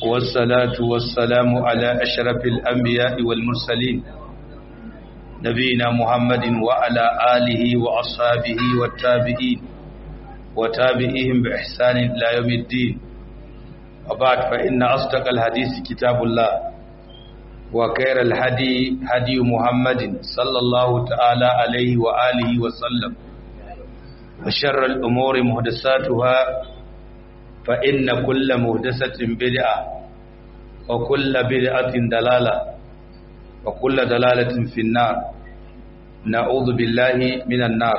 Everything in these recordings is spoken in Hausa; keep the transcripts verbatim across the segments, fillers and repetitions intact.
والصلاة والسلام على أشرف الأنبياء والمرسلين نبينا محمد وعلى آله وأصحابه والتابعين وتابعيهم بإحسان إلى يوم الدين. وبعد فإن أصدق الحديث كتاب الله وخير الهدي هدي محمد صلى الله تعالى عليه وآله وسلم وشر الأمور محدثاتها فإن كل محدثة بدعة وكل بدعة دلالة وكل دلالة في النار نعوذ بالله من النار.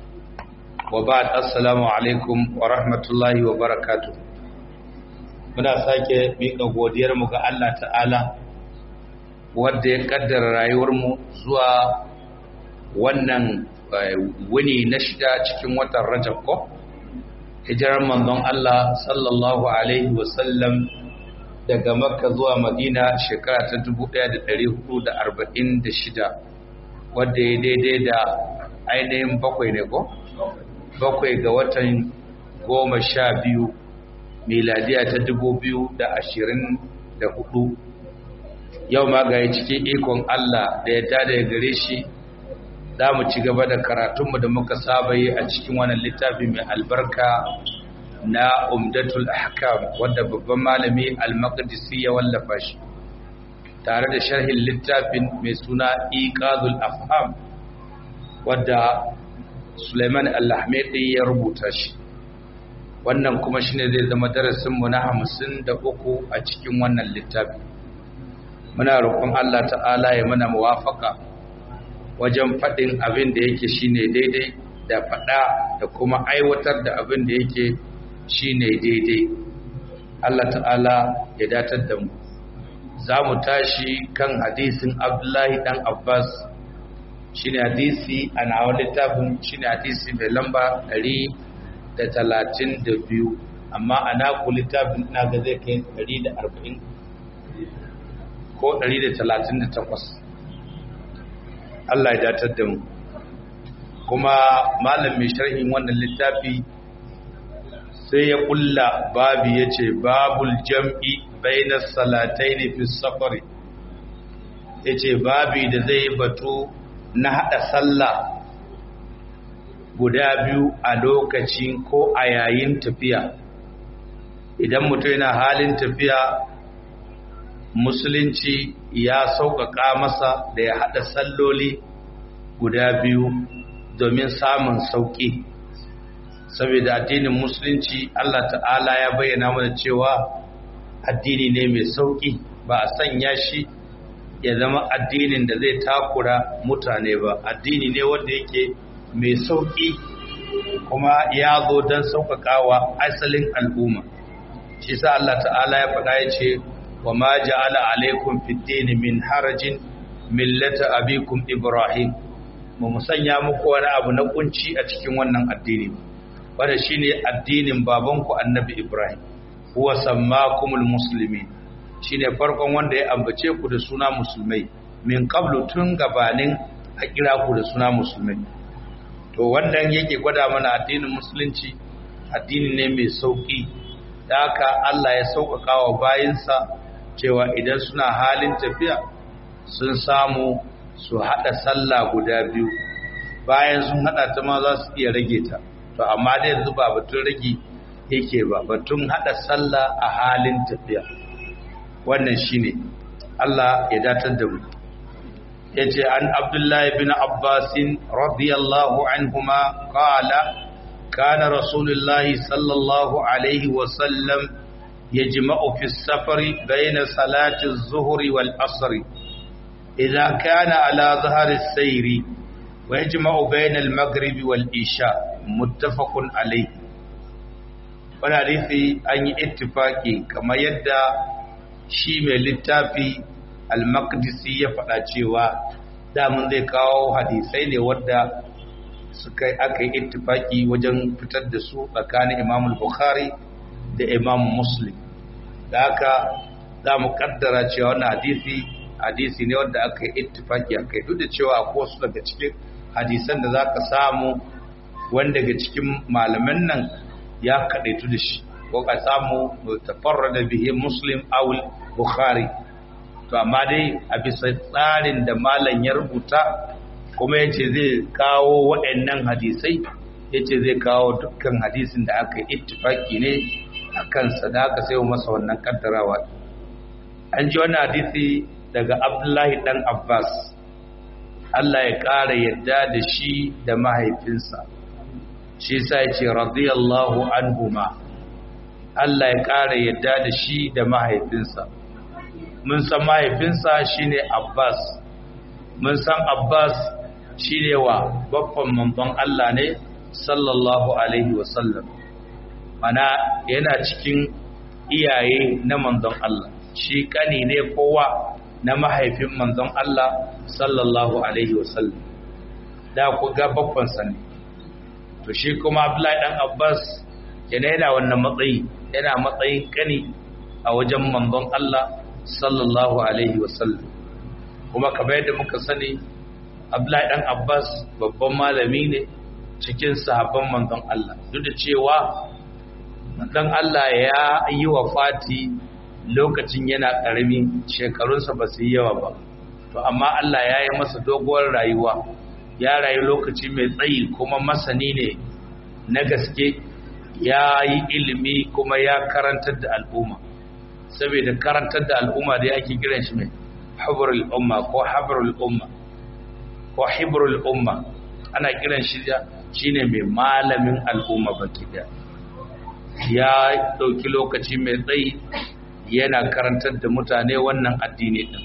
وبعد السلام عليكم ورحمة الله وبركاته. muna sake miƙa godiyarmu ga Allah ta'ala wanda ya kaddara rayuwarmu zuwa wannan wuni na shida cikin watan Rajab ko hijirar manzon Allah sallallahu alaihi wasallam daga Makka zuwa Madina shekara ta dubu ɗaya da ɗari hudu da arba'in da shida wanda ya daidai da ainihin bakwai ne ko bakwai ga watan goma sha biyu miladiya ta dubu biyu da ashirin da hudu. Yau ma ga cikin ikon Allah da ya tada ya gare shi za mu ci gaba da karatunmu da muka saba yi a cikin wannan littafi mai albarka na Umdatul Ahkam wanda babban malami Al-Maqdisi ya wallafa shi tare da sharhin littafin mai suna Iqazul Afham wanda Sulaiman Al-Ahmedi ya rubuta shi. Wannan kuma shine zai zama darasinmu na hamsin da uku a cikin wannan littafi. Muna roƙon Allah ta'ala ya mana muwafaka wajen faɗin abin da yake shine daidai da faɗa da kuma aiwatar da abin da yake shine daidai. Allah ta'ala ya datar da mu. Za mu tashi kan hadisin Abdullahi dan Abbas, shine hadisi a nawa littafin shine hadisi mai lamba ɗari da talatin da biyu, amma a naku littafin na ga zai kai ɗari da arba'in ko ɗari da talatin da takwas. Allah ya datar da mu. Kuma malam mai sharhin wannan littafi sai ya kulla babi ya ce babul jam'i bainas salataini fi safari, ya ce babi da zai batu na haɗa sallah guda biyu a lokacin ko a yayin tafiya. Idan mutum yana halin tafiya musulunci ya sauƙaƙa masa da ya haɗa salloli guda biyu domin samun sauƙi, saboda addinin musulunci Allah ta'ala ya bayyana mana cewa addini ne mai sauƙi, ba a sanya shi ya zama addinin da zai takura mutane ba. Addini ne wanda yake mai sauƙi kuma ya zo don sauƙaƙawa asalin al'umma. Shi sa Allah ta'ala ya faɗa ya ce wa ma ja'ala alaikum fid-din min harajin millata abikum Ibrahim, mu musanya muku wani abu na kunci a cikin wannan addini, wanda shine addinin babanku Annabi Ibrahim. Huwa sammakumul muslimin, shine farkon wanda ya ambace ku da suna musulmai min qablu, tun gabanin a kira ku da suna musulmai. To wannan yake gwada mana addinin musulunci addini ne mai sauki, da haka Allah ya sauƙaƙa wa bayinsa cewa idan suna halin tafiya sun samu su haɗa sallah guda biyu, bayan sun haɗa ta ma za su iya rage ta. To amma dai yanzu ba batun rage yake ba, batun haɗa sallah a halin tafiya. Wannan shine Allah ya datar da mu. yace an Abdullahi bin Abbas radiyallahu anhuma qala kana rasulullahi sallallahu alaihi wa sallam yajma'u fi as-safari bayna salati az-zuhri wal asr idha kana ala dhahri as-sayri wa yajma'u bayna al-maghribi wal isha muttafaqun alayhi. Wannan hadisi an yi ittifaki kamar yadda shi mai littafi Al-Maqdisi ya faɗa cewa damun zai kawo hadisai ne wadda suka aka yi ittifaki wajen fitar da su tsakanin Imam Bukhari da Imam Muslim. Da haka za mu kaddara cewa wannan hadisi hadisi ne wanda aka yi ittifaki akai, duk da cewa akwai wasu daga cikin hadisan da zaka samu wanda daga cikin malaman nan ya kadaitu da shi, ko ka samu tafarrada bihi muslim aw bukhari. To amma dai a bisa tsarin da malam ya rubuta kuma yace zai kawo waɗannan hadisai, yace zai kawo dukkan hadisin da aka yi ittifaki ne akan sadaka, sai masa wannan kaddarawa. An ji wannan hadisi daga Abdullahi dan Abbas, Allah ya ƙara yadda da shi da mahaifinsa, shi sa ya ce radiyallahu anhuma, Allah ya ƙara yadda da shi da mahaifinsa. Mun san mahaifinsa shine Abbas, mun san Abbas shine wa babban manzon Allah ne sallallahu alaihi wasallam, mana yana cikin iyaye na manzon Allah, shi kani ne kowa na mahaifin manzon Allah sallallahu alaihi wasallam, da ku ga babban sani. To shi kuma Abdullahi dan Abbas yana yana wannan matsayi, yana matsayin kani a wajen manzon Allah sallallahu alaihi wasallam. Kuma kamar yadda muka sani, Abdullahi dan Abbas babban malami ne cikin sahabban manzon Allah, duk da cewa manzon Allah ya yi wafati lokacin yana karami, shekarunsa ba su yi yawa ba, to amma Allah ya yi masa doguwar rayuwa, ya rayu lokaci mai tsayi, kuma masani ne na gaske, ya yi ilimi kuma ya karantar da al'umma. Saboda karantar da al'umma da ake kiran shi mai habrul umma ko habrul umma ko hibrul umma, ana kiran shi shine mai malamin al'umma baki da. Ya dauki lokaci mai tsayi yana karantar da mutane wannan addini din,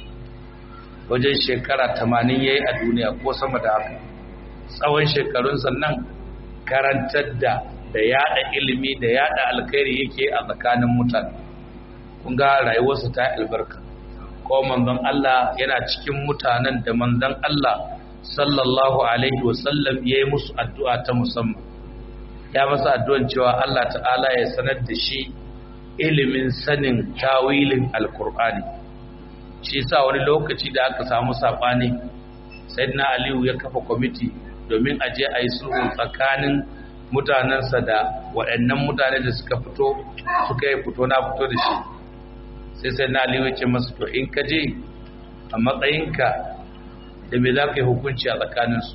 wajen shekara tamanin yayi a duniya ko sama da haka, tsawon shekarun sannan karantar da da yada ilimi da yada alkhairi yake a tsakanin mutane. Kun ga rayuwarsa ta albarka, ko manzon Allah yana cikin mutanen da manzon Allah sallallahu alaihi wasallam yayi musu addu'a ta musamman, ya masa addu'an cewa Allah ta'ala ya sanar da shi ilimin sanin tawilin alkur'ani. Shi sa wani lokaci da aka samu sabani, sayyidina Aliyu ya kafa kwamiti domin a je a yi sulhu tsakanin mutanensa da waɗannan mutane da suka fito suka yi fito na fito da shi. Sai sayyidina Aliyu ya ce masa, to in ka je a matsayinka da me za ka yi hukunci a tsakaninsu?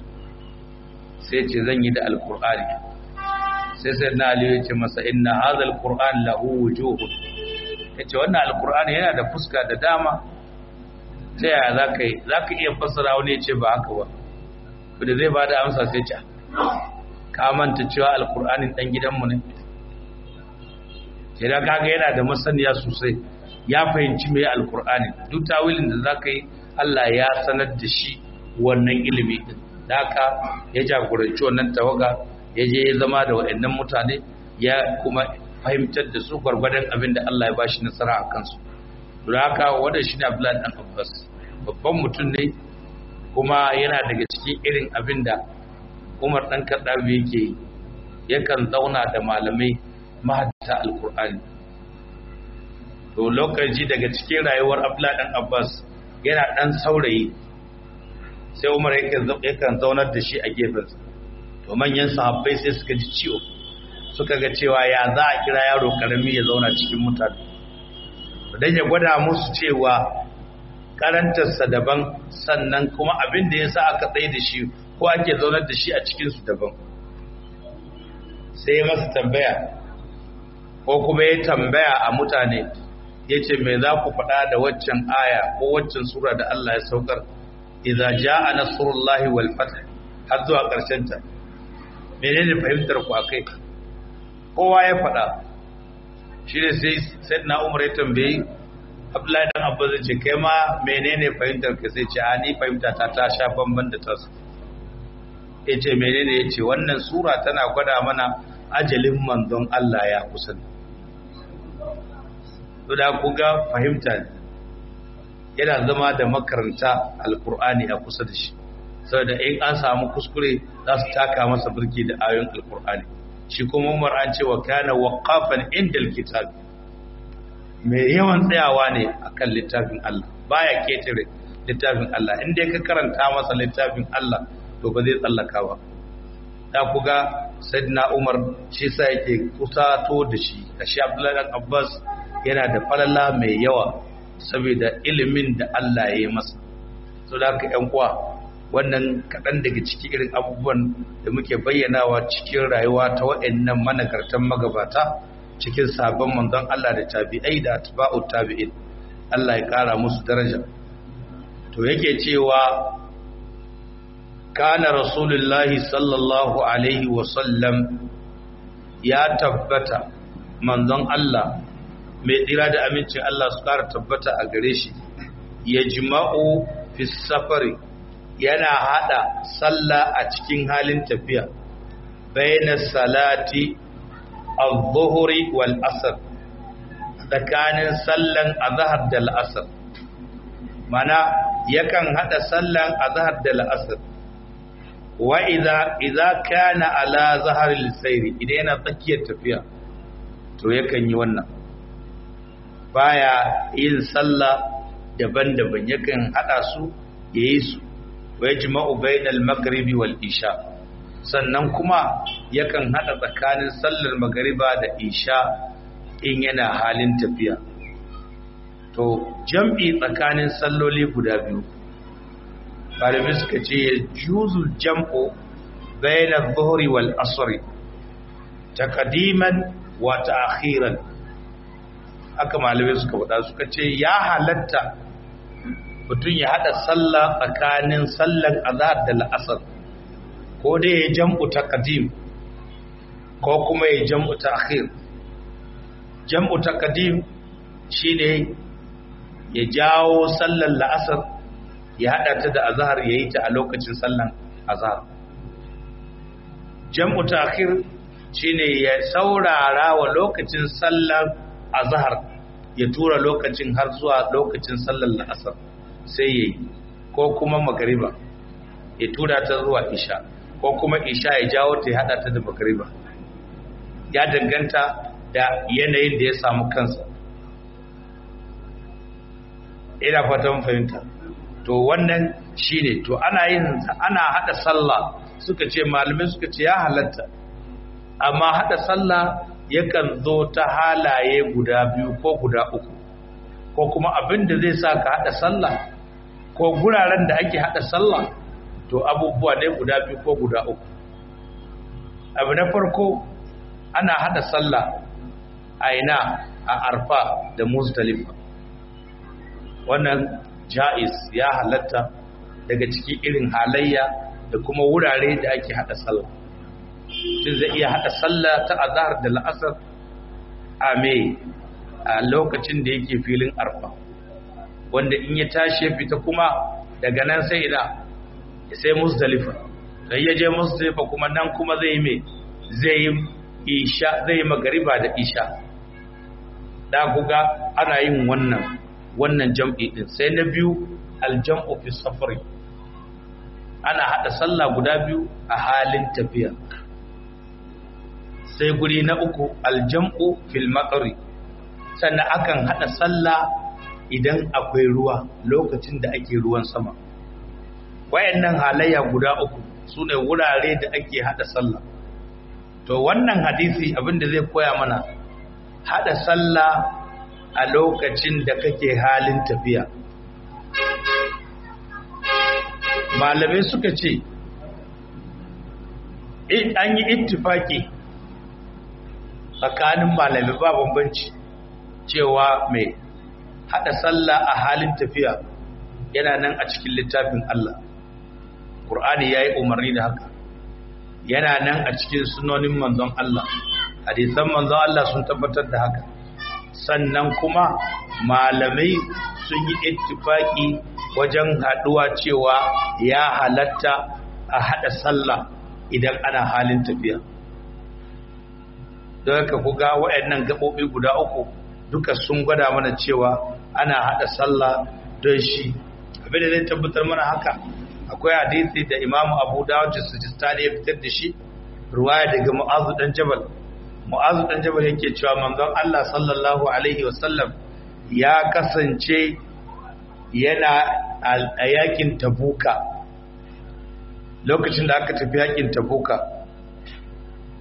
Sai ce zan yi da alkur'ani. Sai sayyidina Aliyu ya ce masa, inna hadha alqur'an lahu wujuhun, yace wannan alqur'ani yana da fuska da dama, ta yaya zaka yi zaka iya fassara wani yace ba haka ba? da zai bada amsa sai ce ka manta cewa alqur'anin dan gidanmu ne. sai da kaga yana da masaniya sosai, ya fahimci me alqur'ani, duk tawilin da zaka yi Allah ya sanar da shi wannan ilimi din. Da haka ya jagoranci wannan tawaga, ya je ya zama da waɗannan mutane, ya kuma fahimtar da su gwargwadon abin da Allah ya ba shi nasara a kansu. Da haka wanda shi ne Abdullahi dan Abbas, babban mutum ne, kuma yana daga cikin irin abin da Umar dan Khattabi yake yi, yakan zauna da malamai mahaddata alkur'ani. To lokaci daga cikin rayuwar Abdullahi dan Abbas yana dan saurayi, sai Umar yakan zaunar da shi a gefensa. To manyan sahabbai sai suka ji ciwo, suka ga cewa ya za a kira yaro karami ya zauna cikin mutane, dan ya gwada musu cewa karantarsa daban, sannan kuma abin da ya sa aka tsaye da shi ko ake zaunar da shi a cikinsu daban. Sai masa tambaya, ko kuma ya tambaya a mutane, ya ce me za ku faɗa da waccan aya ko waccan sura da Allah ya saukar, idza jaa nasrullahi wal fath, har zuwa ƙarshen ta. Menene fahimtar ku akai? Kowa ya faɗa. Shi ne sai sayyidina Umar ya tambayi Abdullahi dan Abbas, ya ce kai ma menene fahimtar ka? Sai ce a ni fahimta ta ta sha bamban da tasu. Ya ce menene? Ya ce wannan sura tana gwada mana ajalin manzon Allah ya kusa. To da ku ga fahimta ne, yana zama da makaranta alkur'ani a kusa da shi, saboda in an samu kuskure za su taka masa birki da ayoyin alkur'ani. Shi kuma Umar an ce wa kana waqafan indal kitab, mai yawan tsayawa ne akan littafin Allah, baya ketare littafin Allah. In dai ka karanta masa littafin Allah to ba zai tsallaka ba. da kuga sayyidina Umar shi sa yake kusato da shi shi Abdullahi dan Abbas yana da falala mai yawa saboda ilimin da Allah ya yi masa so da haka ƴan uwa wannan kaɗan daga cikin irin abubuwan da muke bayyanawa cikin rayuwa ta waɗannan managartan magabata cikin sabon manzon Allah da tabi'ai da atba'ut tabi'in Allah ya ƙara musu daraja to yake cewa kana rasulullahi sallallahu alaihi wa sallam ya tabbata manzon Allah mai tsira da amincin Allah su ƙara tabbata a gare shi yajma'u fi safari yana hada sallah a cikin halin tafiya bayna salati al-zuhri wal asr tsakanin sallan azhar da al-asr mana yakan hada sallan azhar da al-asr wa idza idza kana ala zahar al-sayr idan yana tsakiyar tafiya to yakan yi wannan baya yin sallah daban-daban yakan hada su yayi su wa yajma'u bainal maghribi wal isha sannan kuma yakan hada tsakanin sallar magriba da isha in yana halin tafiya to jam'i tsakanin salloli guda biyu malamai suka ce juzul jam'u bainal dhuhri wal asr taqdiman wa ta'khiran haka malamai suka faɗa suka ce ya halatta mutum ya hada sallah tsakanin sallan azhar da la'asar ko dai ya jam'u taqdim ko kuma ya jam'u ta'khir jam'u taqdim shine ya jawo sallan la'asar ya hada ta da azhar yayi ta a lokacin sallan azhar jam'u ta'khir shine ya saurara wa lokacin sallan azhar ya tura lokacin har zuwa lokacin sallan la'asar sai yayi ko kuma magariba ya tura ta zuwa isha ko kuma isha ya jawo ta ya hada ta da magariba ya danganta da yanayin da ya samu kansa ina fatan fahimta to wannan shine to ana yin ana hada sallah suka ce malumin suka ce ya halatta amma hada sallah yakan zo ta halaye guda biyu ko guda uku ko kuma abin da zai sa ka hada sallah ko guraren da ake hada sallah to abubuwa ne guda biyu ko guda uku abu na farko ana hada sallah a ina a arfa da muzdalifa wannan jaiz ya halatta daga cikin irin halayya da kuma wurare da ake hada sallah tun zai iya hada sallah ta azhar da la'asar a mai a lokacin da yake filin arfa wanda in ya tashi ya fita kuma daga nan sai ina sai muzdalifa sai ya je muzdalifa kuma nan kuma zai yi mai zai yi isha zai magariba da isha da kuga ana yin wannan wannan jam'i din sai na biyu aljam'u fi safari ana hada sallah guda biyu a halin tafiya sai guri na uku aljam'u fil maqri sannan akan hada sallah idan akwai ruwa lokacin da ake ruwan sama wayannan halayya guda uku sune wurare da ake hada sallah to wannan hadisi abinda zai koya mana hada sallah a lokacin da kake halin tafiya malamai suka ce an yi ittifaki tsakanin malamai ba bambanci cewa mai hada sallah a halin tafiya yana nan a cikin littafin Allah Qur'ani yayi umarni da haka yana nan a cikin sunonin manzon Allah hadisan manzon Allah sun tabbatar da haka sannan kuma malamai sun yi ittifaki wajen haduwa cewa ya halatta a hada sallah idan ana halin tafiya don haka kuga waɗannan gaɓoɓi guda uku duka sun gwada mana cewa ana hada sallah don shi abin da zai tabbatar mana haka akwai hadisi da Imam Abu Dawud as-Sijistani ya fitar da shi ruwaya daga Mu'adh dan Jabal Mu'adh dan Jabal yake cewa manzon Allah sallallahu alaihi wasallam ya kasance yana a yakin Tabuka lokacin da aka tafi yakin Tabuka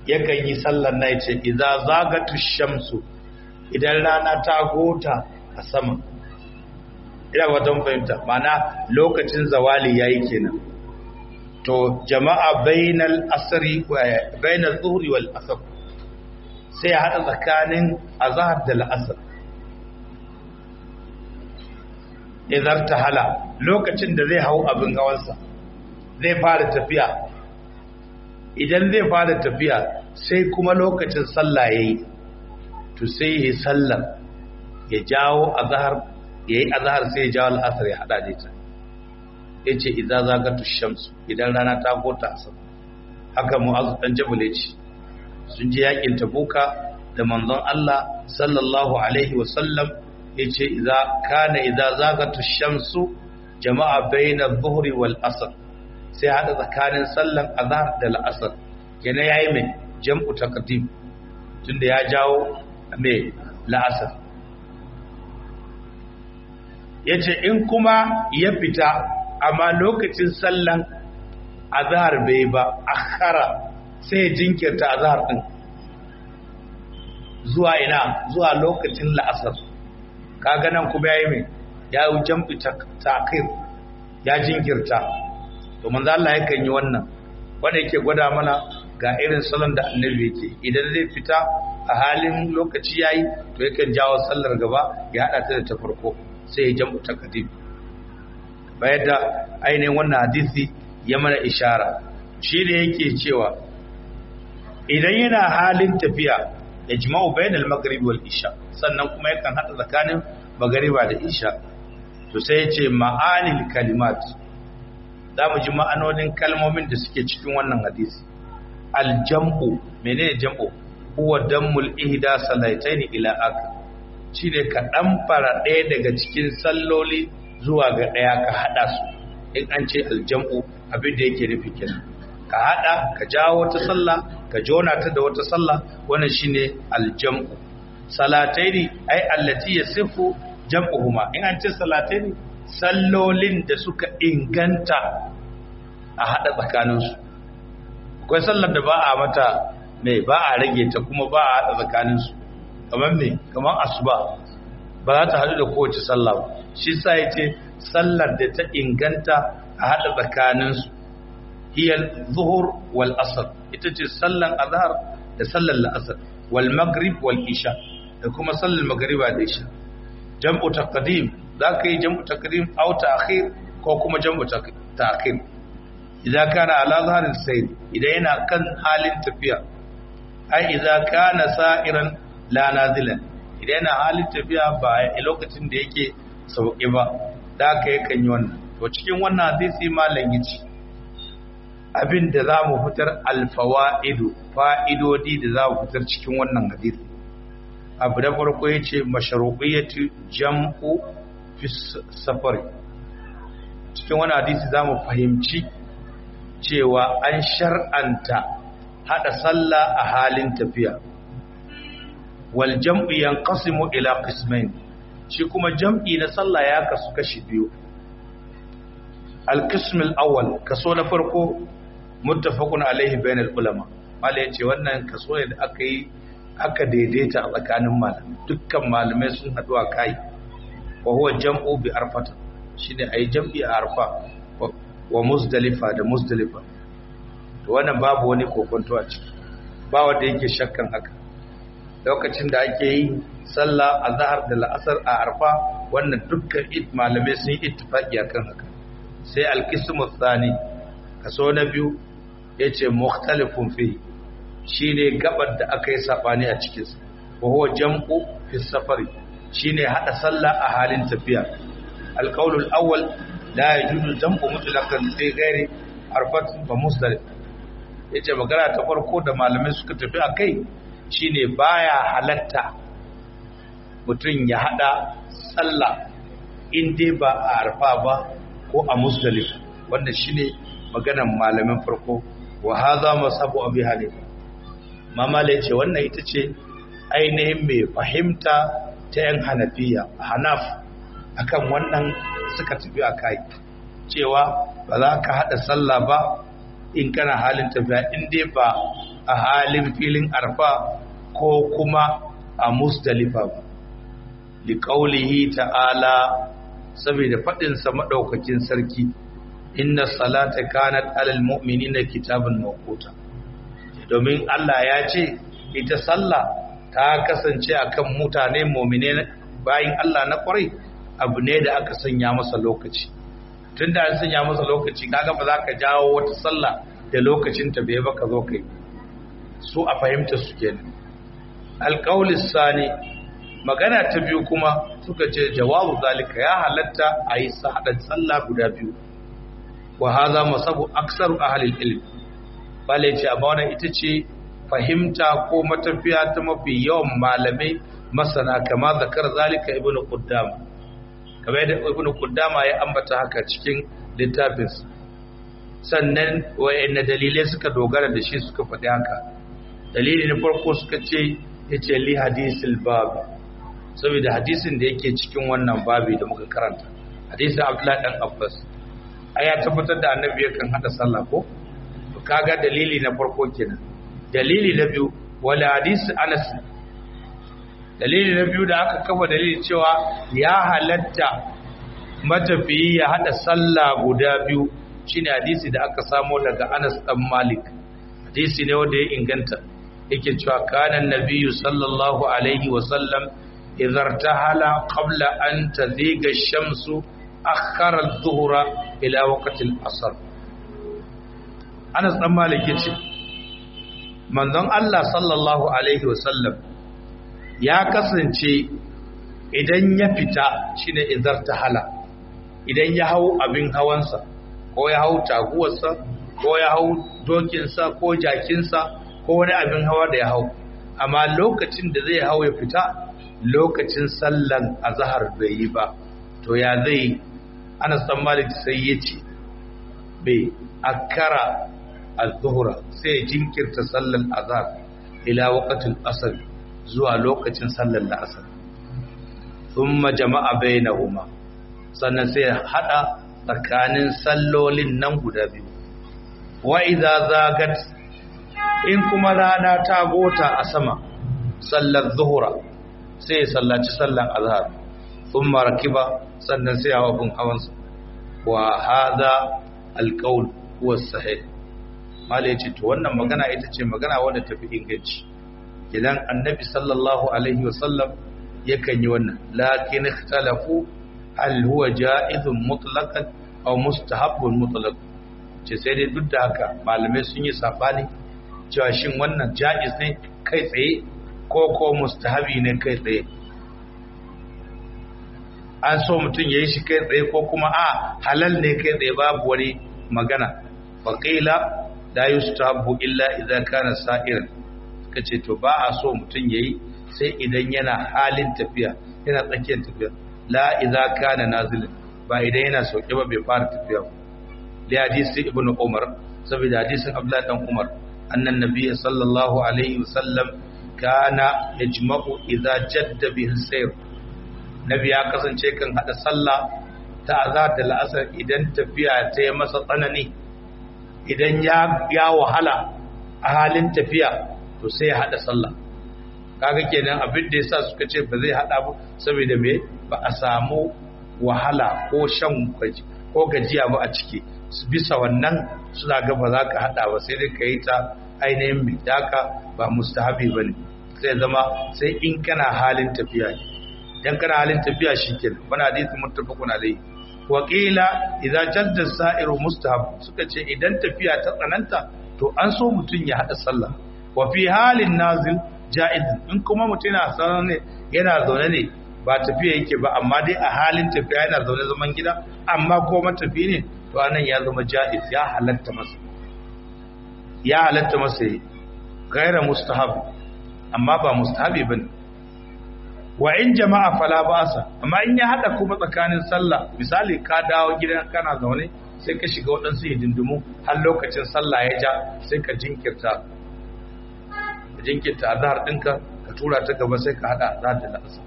yakan yi sallar na yace idza zagatu shamsu idan rana ta gota a sama ina watan fahimta mana lokacin zawali yayi kenan to jama'a bainal asri bainal zuhri wal asr sai ya hada tsakanin azhar da al'asr idan tahala lokacin da zai hau abin gawansa zai fara tafiya idan zai fara tafiya sai kuma lokacin sallah yayi to sai yi sallar ya jawo azhar yayi azhar sai ya jawo al'asr ya hada da ita yace idza zagatu shamsu idan rana ta gota a sama haka mu'azz dan jabal yace sun je yakin tabuka da manzon Allah sallallahu alaihi wasallam yace idza kana idza zagatu shamsu jama'a baina adh-dhuhri wal asr sai hada tsakanin sallan azhar da al'asr kenan yayi mai jam'u taqdim tunda ya jawo mai la'asr yace in kuma ya fita amma lokacin sallan azhar bai ba akhara sai jinkirta azhar din zuwa ina zuwa lokacin la'asar kaga nan kuma yayi mai ya yi jam'i ta'khir ya jinkirta to manzo Allah yakan yi wannan wanda yake gwada mana ga irin salon da annabi yake idan zai fita a halin lokaci yayi to yakan jawo sallar gaba ya hada ta da ta farko sai ya jam'u taqdim bayan da ainihin wannan hadisi ya mana ishara shi ne yake cewa idan yana halin tafiya ya jima'u bainal maghrib wal isha sannan kuma yakan hada tsakanin magriba da isha to sai ya ce ma'anil kalimat za mu ji ma'anonin kalmomin da suke cikin wannan hadisi aljam'u menene jam'u huwa dammul ihda salatayn ila akhir shine ka dan fara ɗaya daga cikin salloli zuwa ga ɗaya ka haɗa su in an ce aljam'u abin da yake nufi kenan ka haɗa ka jawo wata sallah ka jona ta da wata sallah wannan shine aljam'u salataini ai allati yasifu jam'uhuma in an ce salataini sallolin da suka inganta a haɗa tsakanin su akwai sallar da ba a mata mai ba a rage ta kuma ba a haɗa tsakanin su kamar me kamar asuba ba za ta haɗu da kowace sallah ba shi sa ya ce sallar da ta inganta a haɗa tsakaninsu hiyar zuhur wal asar ita ce sallar azhar da sallar la'asar wal maghrib wal isha da kuma sallar magriba da isha jam'u taqdim za ka yi jam'u taqdim aw ta'khir ko kuma jam'u ta'khir idan kana ala zaharin sayr idan yana kan halin tafiya ai idan kana sa'iran la nazilan idan yana halin tafiya ba a lokacin da yake sauƙi ba da aka yi kan yi wannan to cikin wannan hadisi malam yace abin da za mu fitar alfawa'idu fa'idodi da za mu fitar cikin wannan hadisi abu da farko yace mashru'iyyatu jam'u fi safari cikin wannan hadisi za mu fahimci cewa an shar'anta hada sallah a halin tafiya wal jam'u yanqasimu ila qismain shi kuma jam'i na sallah ya kasu kashi biyu al-qism al-awwal kaso na farko muttafaqun alaihi bainal ulama mala yace wannan kaso ne da aka yi aka daidaita a tsakanin malamai dukkan malamai sun haɗu a kai wa huwa jam'u bi arfata shine ayi jam'i a arfa wa muzdalifa da muzdalifa to wannan babu wani kokonto a ciki ba wanda yake shakkan haka lokacin da ake yi sallah azhar da la'asar a arfa wannan dukkan it malamai sun yi ittifaqi akan haka sai al-qismu thani kaso na biyu yace mukhtalifun fi shine gabar da aka yi sabani a cikin sa wa huwa jam'u fi safari shine hada sallah a halin tafiya al-qawl al-awwal la yajuzu jam'u mutlaqan fi ghairi arfat wa musdalif yace magana ta farko da malamai suka tafi akai shine baya halatta mutum ya hada sallah in dai ba a arfa ba ko a musdalif wannan shine maganar malamin farko wa hadha masabu abi hanifa mamala yace wannan ita ce ainihin mai fahimta ta yan hanafiya hanaf akan wannan suka tafi akai cewa ba za ka hada sallah ba in kana halin tafiya in dai ba a halin filin arfa ko kuma a musdalifa ba liqaulihi ta'ala saboda fadin sa madaukakin sarki inna salata kanat alal mu'minina kitaban mawquta domin Allah ya ce ita sallah ta kasance akan mutane mu'mine bayin Allah na kwarai abu ne da aka sanya masa lokaci tunda an sanya masa lokaci kaga ba za ka jawo wata sallah da lokacin ta bai baka zo kai su a fahimta su kenan alqaulis sani magana ta biyu kuma suka ce jawabu zalika ya halatta ayi sahadan sallah guda biyu wa hadha masabu aksaru ahli ilm bale ce amma wannan ita ce fahimta ko matafiya ta mafi yawan malamai masana kama zakar zalika ibnu quddam kamar yadda ibnu quddama ya ambata haka cikin littafin sannan wayanne dalilai suka dogara da shi suka faɗi haka dalili na farko suka ce yace li hadisil bab saboda hadisin da yake cikin wannan babi da muka karanta hadisin Abdullah dan Abbas aya tabbatar da annabi yakan hada sallah ko kaga dalili na farko kenan dalili na biyu wala hadisi Anas dalili na biyu da aka kafa dalili cewa ya halatta matafiyi ya hada sallah guda biyu shine hadisi da aka samo daga Anas dan Malik hadisi ne wanda ya inganta yake cewa kana nabiyyu sallallahu alaihi wa sallam idza irtahala qabla an tadhiga ash-shamsu akhara adh-dhuhra ila waqti al-asr Anas dan Malik yace manzon Allah sallallahu alaihi wa sallam ya kasance idan ya fita shine idza irtahala idan ya hau abin hawansa ko ya hau taguwarsa ko ya hau dokinsa ko jakinsa ko wani abin hawa da ya hau amma lokacin da zai hau ya fita lokacin sallan azhar bai yi ba to ya zai Anas dan Malik sai ya ce bai akara az-zuhra sai jinkirta sallan azhar ila waqtil asr zuwa lokacin sallan asr thumma jama'a bainahuma sannan sai hada tsakanin sallolin nan guda biyu wa idza zagat in kuma rana ta gota a sama sallar zuhura sai ya sallaci sallar azhar thumma rakiba sannan sai hawa bin hawansa wa hada alqaul huwa sahih mala yace to wannan magana ita ce magana wadda tafi inganci idan annabi sallallahu alaihi wasallam yakan yi wannan lakin ikhtalafu hal huwa ja'izun mutlaqan aw mustahabbun mutlaq ce sai dai duk da haka malamai sun yi sabani cewa shin wannan ja'iz ne kai tsaye ko ko mustahabi ne kai tsaye an so mutum yayi shi kai tsaye ko kuma a halal ne kai tsaye babu wani magana faqila la yustahabbu illa idza kana sa'iran kace to ba a so mutum yayi sai idan yana halin tafiya yana tsakiyar tafiya la idza kana nazilin ba idan yana sauke ba bai fara tafiya da hadisi ibnu umar saboda hadisin abdullah dan umar annan nabiyyi sallallahu alaihi wasallam kana yajma'u idza jadda bihi sayr nabi ya kasance kan hada sallah ta azhar da al'asr idan tafiya ta yi masa tsanani idan ya ya wahala a halin tafiya to sai ya hada sallah kaga kenan abin da yasa suka ce ba zai hada ba saboda me ba a samu wahala ko shan ko gajiya ba a ciki bisa wannan suna ga ba za ka hada ba sai dai ka yi ta ainihin bidaka ba mustahabi bane sai zama sai in kana halin tafiya dan kana halin tafiya shikenan wannan hadisi muttafaqun alayhi wa qila idza jadda sa'iru mustahab suka ce idan tafiya ta tsananta to an so mutun ya hada sallah wa fi halin nazil ja'iz in kuma mutun yana sanar ne yana zaune ne ba tafiya yake ba amma dai a halin tafiya yana zaune zaman gida amma ko matafi ne to anan ya zama ja'iz ya halatta masa ya halatta masa gaira mustahab amma ba mustahabi bane wa in jama'a fala ba'sa amma in ya hada kuma tsakanin sallah misali ka dawo gidan kana zaune sai ka shiga wadansu hidindimu har lokacin sallah ya ja sai ka jinkirta jinkirta azhar dinka ka tura ta gaba sai ka hada azhar da asr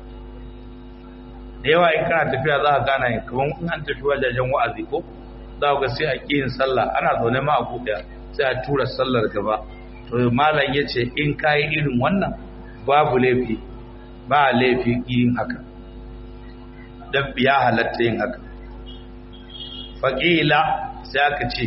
da yawa in kana tafiya za ka gana yin kamar in an tafi wajajen wa'azi ko za ka sai a ƙi yin sallah ana zaune ma a kuɗaya sai a tura sallar gaba to to malam yace in kai irin wannan babu laifi ba laifi yin haka dan ya halatta yin haka faqila sai aka ce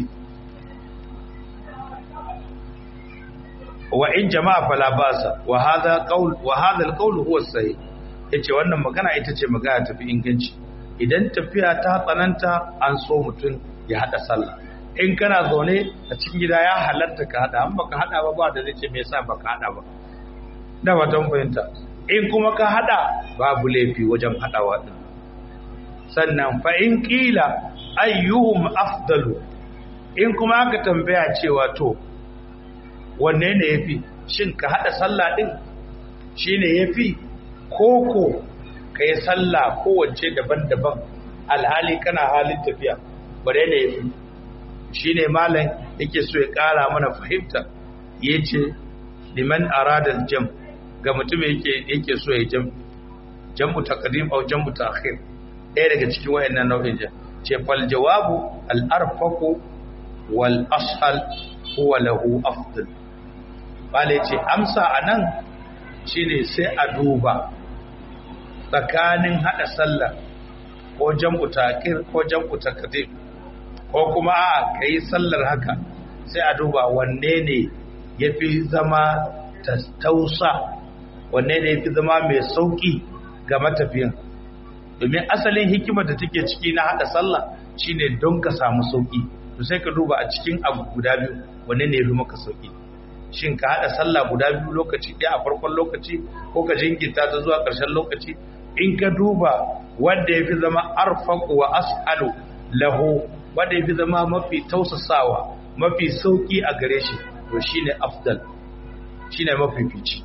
wa in jama'a fala basa wa hadha qaul wa hadha alqaul huwa sahih yace wannan magana ita ce magana tafi inganci idan tafiya ta tsananta an so mutun ya hada sallah in kana zaune a cikin gida ya halatta ka hada an baka hada ba ba da zai ce me yasa baka hada ba da watan fahimta in kuma ka hada babu laifi wajen hadawa din sannan fa in qila ayyuhum afdalu in kuma aka tambaya cewa to wanne ne yafi shin ka hada sallah din shine yafi koko kai sallah kowace daban-daban alhali kana halin tafiya bare ne yafi shine malam yake so ya kara mana fahimta yace liman arada jam ga mutum yake yake so ya jam jam'u taqdim aw jam'u ta'khir ɗaya daga cikin wayannan nau'in jam ce fal jawabu al arfaqu wal ashal huwa lahu afdal bale ce amsa anan shine sai a duba tsakanin hada sallah ko jam'u ta'khir ko jam'u taqdim ko kuma a kai sallar haka sai a duba wanne ne yafi zama tausa wanne ne yafi zama mai sauki ga matafiyan domin asalin hikimar da take ciki na hada sallah shine don ka samu sauki to sai ka duba a cikin abu guda biyu wanne ne yafi maka sauki shin ka hada sallah guda biyu lokaci ɗaya a farkon lokaci ko ka jinkirta ta zuwa ƙarshen lokaci in ka duba wanda yafi zama arfaqu wa ashalu lahu wanda yafi zama mafi tausasawa mafi sauki a gare shi to shine afdal shine mafi fici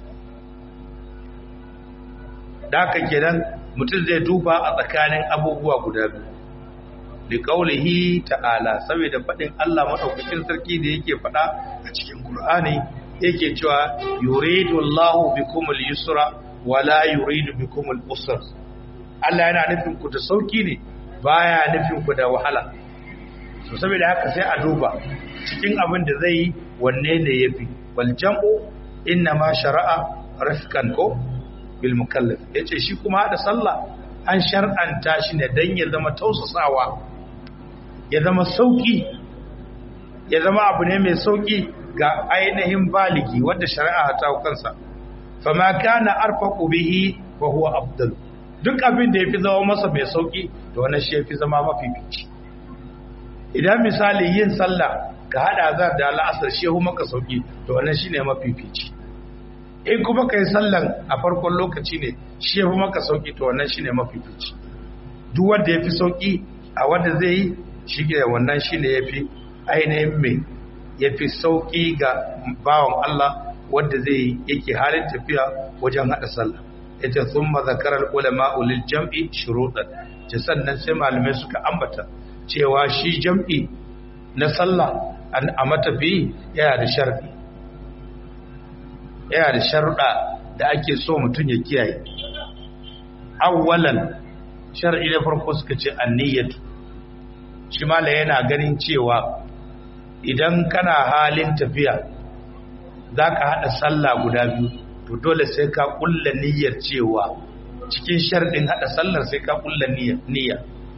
daka kenan mutum zai duba a tsakanin abubuwa guda biyu li qaulihi ta'ala saboda fadin Allah madaukakin sarki da yake fada a cikin Qur'ani yake cewa yuridu Allahu bikumul yusra wala yuridu bikumul usra Allah yana nufin ku da sauki ne baya nufin ku da wahala to saboda haka sai a duba cikin abin da zai yi wanne ne yafi wal jam'u inna ma shara'a rifqan ko bil mukallaf yace shi kuma da sallah an shar'anta shi ne dan ya zama tausasawa ya zama sauki ya zama abu ne mai sauki ga ainihin baligi wanda shari'a ta kansa fama kana arfaqu bihi wa huwa afdal duk abin da yafi zama masa mai sauki to wannan shi yafi zama mafifici idan misali yin sallah ka hada azhar da al'asr shehu maka sauki to wannan shine mafifici in kuma kai sallan a farkon lokaci ne shehu maka sauki to wannan shine mafifici duk wanda yafi sauki a wanda zai yi shi ke wannan shine yafi ainihin mai yafi sauki ga bawon Allah wanda zai yake halin tafiya wajen hada sallah yace thumma zakara al-ulama lil jam'i shurutan ce sannan sai malamai suka ambata cewa shi jam'i na sallah a matafi yana da sharɗi yana da sharuɗa da ake so mutum ya kiyaye awwalan shar'i na farko suka ce an-niyyatu shi malai yana ganin cewa idan kana halin tafiya zaka hada sallah guda biyu to dole sai ka kulla niyyar cewa cikin sharɗin hada sallar sai ka kulla niyya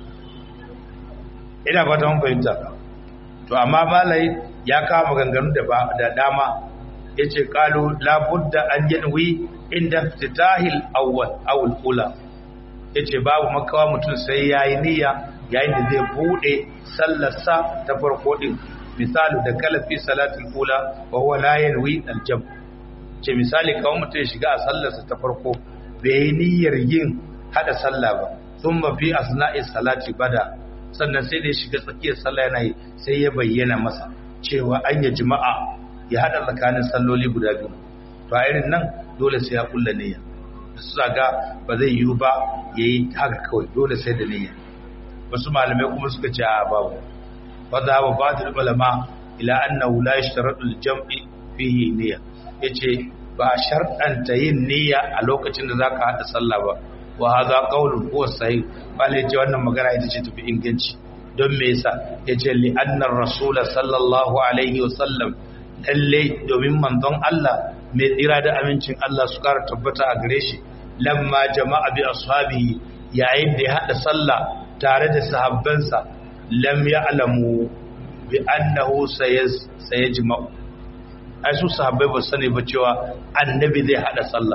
ina fata mun fahimta to amma malai ya kawo maganganu da da dama yace qalu la budda an yanwi inda iftitahil awwal aw al-ula yace babu makawa mutum sai yayi niyya yayin da zai bude sallar sa ta farko din misali da kalafi salatul ula wa huwa la yanwi al-jam ce misali kawai mutum ya shiga a sallar sa ta farko bai niyyar yin hada sallah ba thumma fi asna'is salati bada sannan sai da ya shiga tsakiyar sallah yana yi sai ya bayyana masa cewa an yi jima'a ya hada tsakanin salloli guda biyu to a irin nan dole sai ya kulla niyya su ga ba zai yiwu ba yayi haka kawai dole sai da niyya wasu malamai kuma suka ce a babu wadda ba ba'd ulama ila annahu la yashtaratu al-jam'i fihi niyya yace ba sharɗanta yin niyya a lokacin da zaka hada sallah ba wa hadha qawlun huwa sahih bale ce wannan magana ita ce tafi inganci don me yasa yace li anna ar-rasul sallallahu alaihi wasallam lalle domin manzon Allah mai tsira da amincin Allah su kara tabbata a gare shi lamma jama'a bi ashabihi yayin da ya hada sallah tare da sahabbansa lam ya'lamu bi annahu sayaz sayajma'u ai su sahabbai ba sani ba cewa annabi zai hada sallah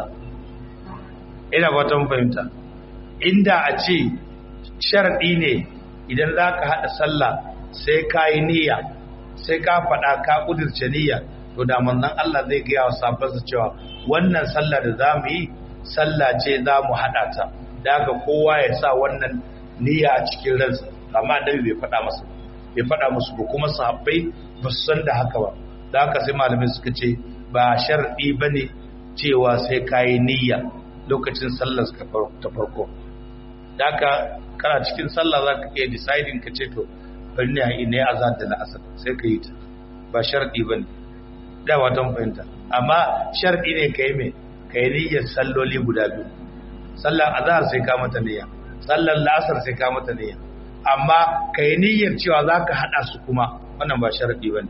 ina ba ta fahimta inda a ce sharadi ne idan zaka hada sallah sai kai niyya sai ka faɗa ka kudirce niyya to da manzon Allah zai ga wa sahabbansa cewa wannan sallah da zamu yi sallah ce zamu hada ta daga kowa ya sa wannan niyya a cikin ransa amma annabi bai faɗa masa bai faɗa musu ba kuma sahabbai ba su san da haka ba da haka sai malamai suka ce ba shar'i bane cewa sai kai niyya lokacin sallar ta farko da haka kana cikin sallah zaka iya deciding ka ce to bari ne ne azan da la'asar sai ka yi ta ba shar'i bane da watan fahimta amma shar'i ne kai me kai niyyar salloli guda biyu sallar azhar sai ka mata niyya sallar la'asar sai ka mata niyya amma kai niyyar cewa zaka hada su kuma wannan ba sharadi bane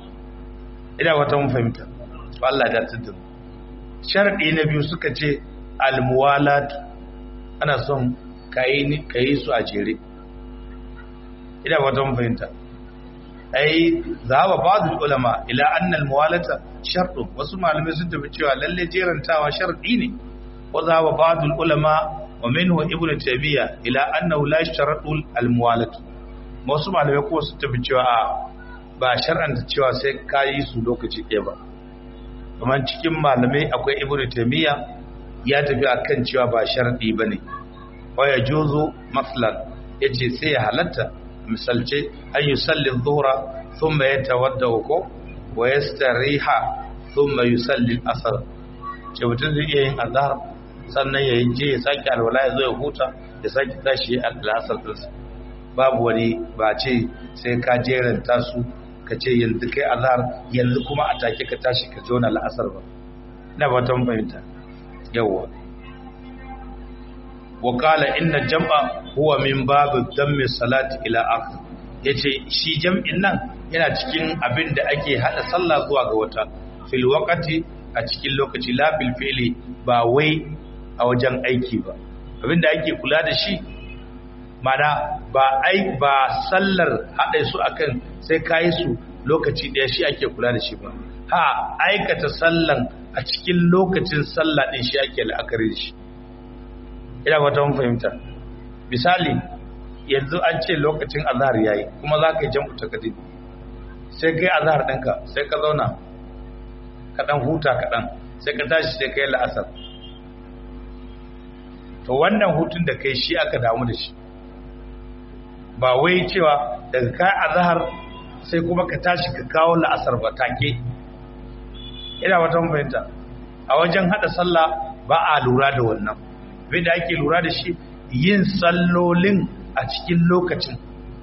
ina wata mun fahimta to Allah ya tsada sharadi na biyu suka ce almuwalat ana son kai ni kai su a jere ina wata mun fahimta ai zaba ba'd ulama ila anna almuwalata shartu wasu malamai sun tafi cewa lalle jerantawa sharadi ne wa zaba ba'd ulama ومنه ابن تيمية إلى أنه لا يشترط الموالاه wasu malamai ko su tafi cewa a ba shar'anta cewa sai kayi su lokaci ɗaya ba kamar cikin malamai akwai ibnu taymiya ya tafi akan cewa ba sharadi bane wa yajuzu maslan yace sai ya halatta misalce an yusalli adh-dhuhra thumma yatawadda ko wa yastariha thumma yusalli al-asr ce mutum zai iya yin azhar sannan ya je ya sake alwala ya zo ya huta ya sake tashi a lasar ɗinsa babu wani ba ce sai ka jeranta su ka ce yanzu kai azhar yanzu kuma a take ka tashi ka jona la'asar ba na ba ta fahimta yawwa wa qala inna jam'a huwa min babu dammi salati ila akhir yace shi jam'in nan yana cikin abin da ake hada sallah zuwa ga wata fil waqti a cikin lokaci la bil fi'li ba wai a wajen aiki ba abinda ake kula da shi mana ba ai ba sallar haɗe su akan sai kayi su lokaci ɗaya shi ake kula da shi ba ha aikata sallan a cikin lokacin sallah ɗin shi ake la'akari da shi ina wata mun fahimta misali yanzu an ce lokacin azhar yayi kuma za ka yi jam'u taqdim sai kai azhar ɗinka sai ka zauna ka ɗan huta kaɗan sai ka tashi sai kai la'asar to wannan hutun da kai shi aka damu da shi ba wai cewa daga kai azhar sai kuma ka tashi ka kawo la'asar ba take ina wata fahimta a wajen hada sallah ba a lura da wannan abin da ake lura da shi yin sallolin a cikin lokacin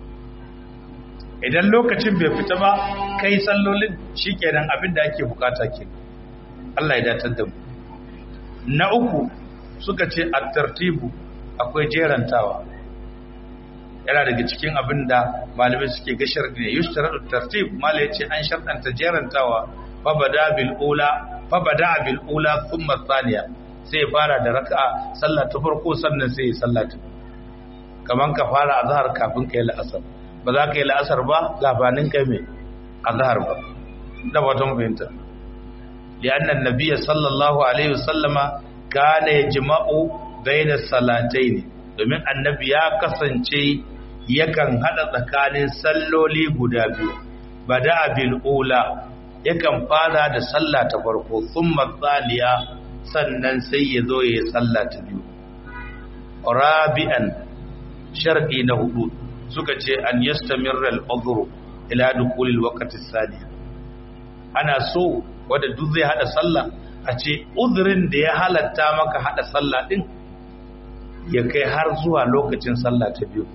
idan lokacin bai fita ba kai sallolin shikenan abin da ake bukata ke Allah ya datar da mu na uku suka ce a tartibu akwai jerantawa yana daga cikin abin da malamai suke ga sharɗi ne yushtaratu tartib malai yace an sharɗanta jerantawa fa bada bil ula fa bada bil ula thumma thaniya sai fara da raka'a sallah ta farko sannan sai sallah ta kaman ka fara azhar kafin kai la'asar ba za ka yi la'asar ba gabanin kai mai azhar ba da watan fahimta li'anna an-nabiy sallallahu alaihi wasallama kana yajma'u baina salatayn domin annabi ya kasance yakan hada tsakanin salloli guda biyu bada'a bil ula yakan fara da sallah ta farko thumma thaniya sannan sai ya zo ya sallah ta biyu rabi'an shar'i na hudu suka ce an yastamirra al-udhru ila dukhul al-waqti ath-thani ana so wanda duk zai hada sallah a ce udhrin da ya halatta maka hada sallah din ya kai har zuwa lokacin sallah ta biyu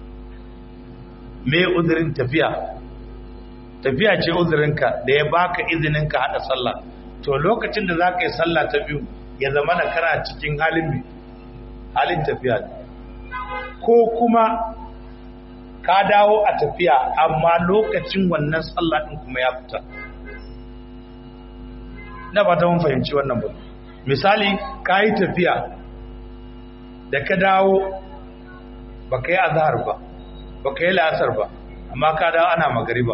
me udhrin tafiya tafiya ce udhrinka da ya baka izinin ka hada sallah to lokacin da zaka yi sallah ta biyu ya zama na kana cikin halin bi halin tafiya ko kuma ka dawo a tafiya amma lokacin wannan sallah din kuma ya fita na ba ta mun fahimci wannan ba. Misali ka yi tafiya da ka dawo ba ka yi azhar ba ba ka yi la'asar ba amma ka dawo ana magariba,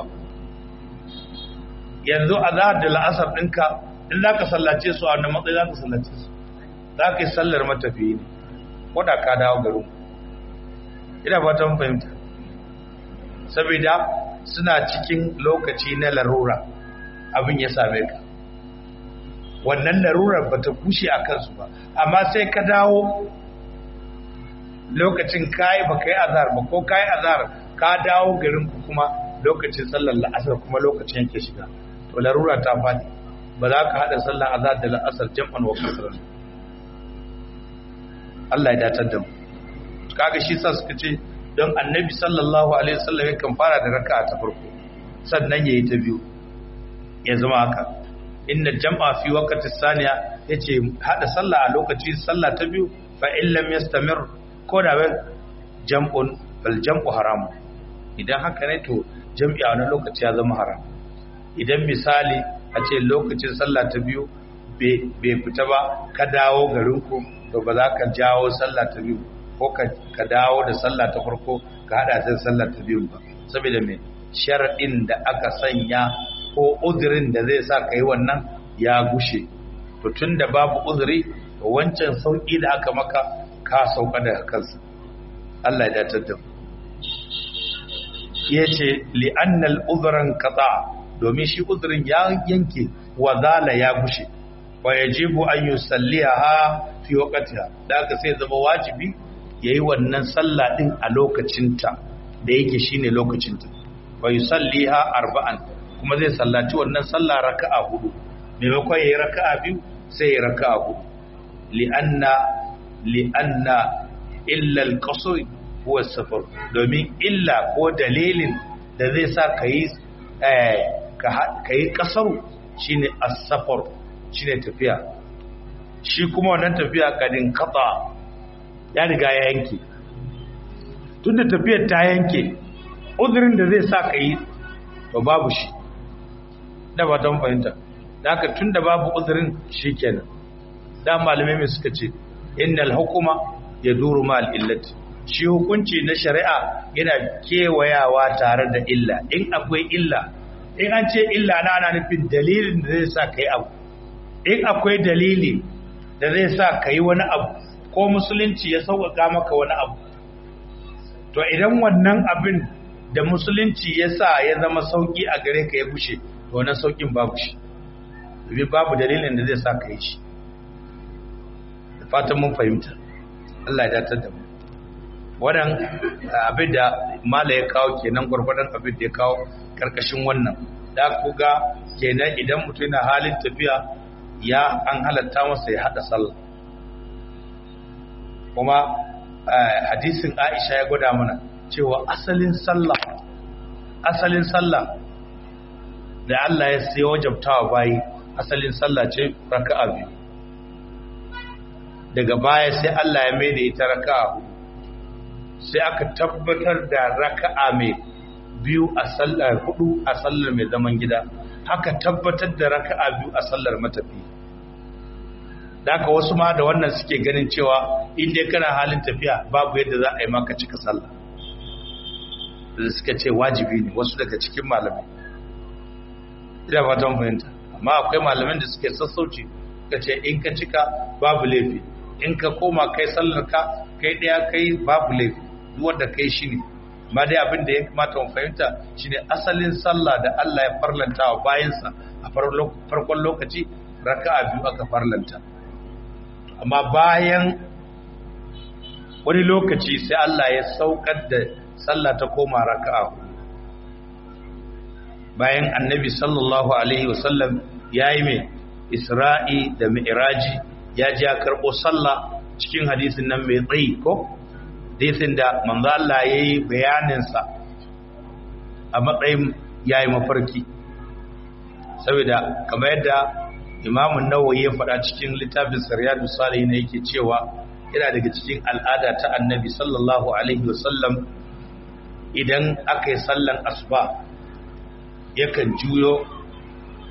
yanzu azhar da la'asar ɗinka in za ka sallace su a wani matsayi za ka sallace su, za ka yi sallar matafiyi ne wadda ka dawo garin. Ina ba ta mun fahimta, saboda suna cikin lokaci na larura abin ya same ka, wannan larurar ba ta kushe a kansu ba, amma sai ka dawo lokacin kayi ba ka yi azhar ba ko kayi azhar ka dawo garin ku kuma lokacin sallar la'asar kuma lokacin yake shiga, to larura ta faɗi, ba za ka haɗa sallar azhar da la'asar jam'an wa kasar. Allah ya datar da mu. Kaga shi sa suka ce don annabi sallallahu alaihi wasallam yakan fara da raka'a ta farko sannan yayi ta biyu, ya zama haka. Inna jam'a fi waqti saniya yace hada sallah a lokaci sallah ta biyu fa in lam yastamir ko da wai jam'un bal jam'u haram, idan haka ne to jam'i a wannan lokaci ya zama haram. Idan misali a ce lokacin sallah ta biyu bai fita ba ka dawo garinku, to ba za ka jawo sallah ta biyu ko ka dawo da sallah ta farko ka hada ta sallah ta biyu ba, saboda me sharadin da aka sanya ko uzurin da zai sa kai wannan ya gushe. To tunda babu uzuri, to wancan sauki da aka maka ka sauka daga kansa. Allah ya datar da mu. Yace li annal uzran qata, domin shi uzurin ya yanke wa zala ya gushe, wa yajibu an yusalliha fi waqtiha, da aka sai zama wajibi yayi wannan sallah din a lokacinta da yake shine lokacinta. Wa yusalliha arba'an, kuma zai sallaci wannan sallah raka'a hudu, maimakon yayi raka'a biyu sai yayi raka'a hudu. li'anna li'anna illa al-qasr huwa as-safar, domin illa ko dalilin da zai sa kai eh kai kasaru shine as-safar, shine tafiya. Shi kuma wannan tafiya kadin qata ya riga ya yanke, tunda tafiyar ta yanke uzurin da zai sa kai to babu shi, da ba ta fahimta. Da haka tunda babu uzurin shikenan, da malamai mai suka ce innal hukuma yaduru ma al-illati, shi hukunci na shari'a yana kewayawa tare da illa. In akwai illa, in an ce illa na ana nufin dalilin da zai sa kai abu, in akwai dalili da zai sa kai wani abu ko musulunci ya sauƙaƙa maka wani abu, to idan wannan abin da musulunci ya sa ya zama sauƙi a gare ka ya gushe, to wannan sauƙin babu shi, domin babu dalilin da zai sa ka yi shi. Da fatan mun fahimta. Allah ya datar da mu. Wannan abin da mala ya kawo kenan, gwargwadon abin da ya kawo karkashin wannan. Da ku ga kenan idan mutum yana halin tafiya ya an halatta masa ya hada sallah. Kuma hadisin Aisha ya gwada mana cewa asalin sallah asalin sallah da Allah ya sai wajabtawa bayi, asalin sallah ce raka'a biyu, daga baya sai Allah ya mai da ita raka'a hudu, sai aka tabbatar da raka'a mai biyu a sallar hudu a sallar mai zaman gida, haka tabbatar da raka'a biyu a sallar matafi. Da haka wasu ma da wannan suke ganin cewa in dai kana halin tafiya babu yadda za a yi maka cika sallah, da suka ce wajibi ne wasu daga cikin malamai. Ina fatan fahimta, amma akwai malaman da suke sassauci, suka ce in ka cika babu laifi, in ka koma kai sallar ka kai daya kai babu laifi, duk wanda kai shine. Amma dai abin da ya kamata mu fahimta shine asalin sallah da Allah ya farlanta wa bayansa a farkon lokaci raka'a biyu aka farlanta, amma bayan wani lokaci sai Allah ya saukar da sallah ta koma raka'a hudu. Bayan annabi sallallahu alaihi wasallam ya yi mai isra'i da mi'raji, ya ji ya karɓo sallah cikin hadisin nan mai tsayi ko hadisin da manzo Allah ya yi bayaninsa a matsayin ya yi mafarki, saboda kamar yadda imamun Nawawi ya faɗa cikin littafin Riyadus Salihin yake cewa yana daga cikin al'ada ta annabi sallallahu alaihi wasallam idan aka yi sallan asuba yakan juyo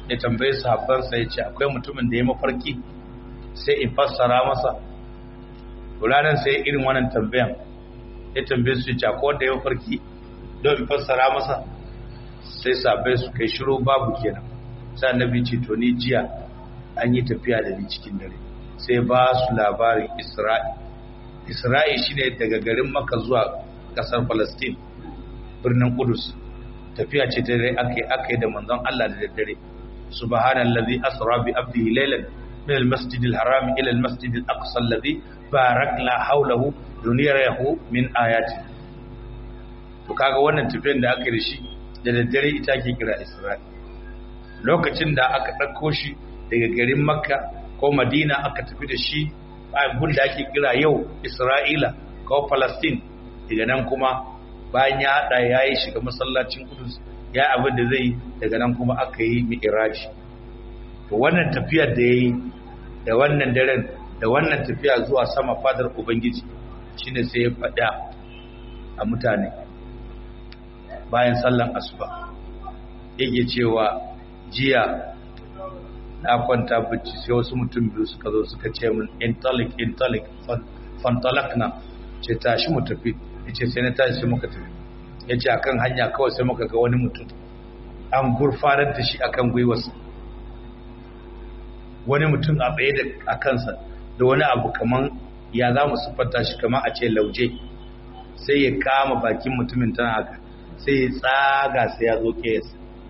ya tambaye sahabbansa ya ce akwai mutumin da ya mafarki sai in fassara masa. Ranar sai irin wannan tambayan ya tambaye su ya ce akwai wanda ya mafarki don in fassara masa, sai sahabbai su kai shiru babu kenan. Sai annabi ce to ni jiya an yi tafiya da ni cikin dare, sai ba su labarin Isra'i. Isra'i shine daga garin Makka zuwa kasar Palestine, birnin Qudus. Tafiya ce ta dare aka yi aka yi da manzon Allah da daddare. Subhanallazi asra bi abdihi laylan min al-masjidil harami ila al-masjidil aqsa alladhi barakna hawlahu dunirahu min ayati. To kaga wannan tafiyar da aka yi da shi da daddare ita ake kira Isra'i. Lokacin da aka ɗauko shi daga garin Makka ko Madina aka tafi da shi a gun da ake kira yau Isra'ila ko Palestine, daga nan kuma bayan ya haɗa ya yi shiga masallacin Kudus ya abin da zai, daga nan kuma aka yi mi'iraji. To wannan tafiyar da ya yi da wannan daren da wannan tafiya zuwa sama fadar Ubangiji shine sai ya faɗa a mutane bayan sallan asuba yake cewa jiya na kwanta bacci sai wasu mutum biyu suka zo suka ce min intalik intalik fantalakna, ce tashi mu tafi. Yace sai na tashi sai muka tafi. Yace akan hanya kawai sai muka ga wani mutum an gurfanar da shi akan gwiwarsa, wani mutum a tsaye da a kansa da wani abu kaman ya za mu siffanta shi kaman a ce lauje, sai ya kama bakin mutumin tana haka sai ya tsaga sai ya zo kesa,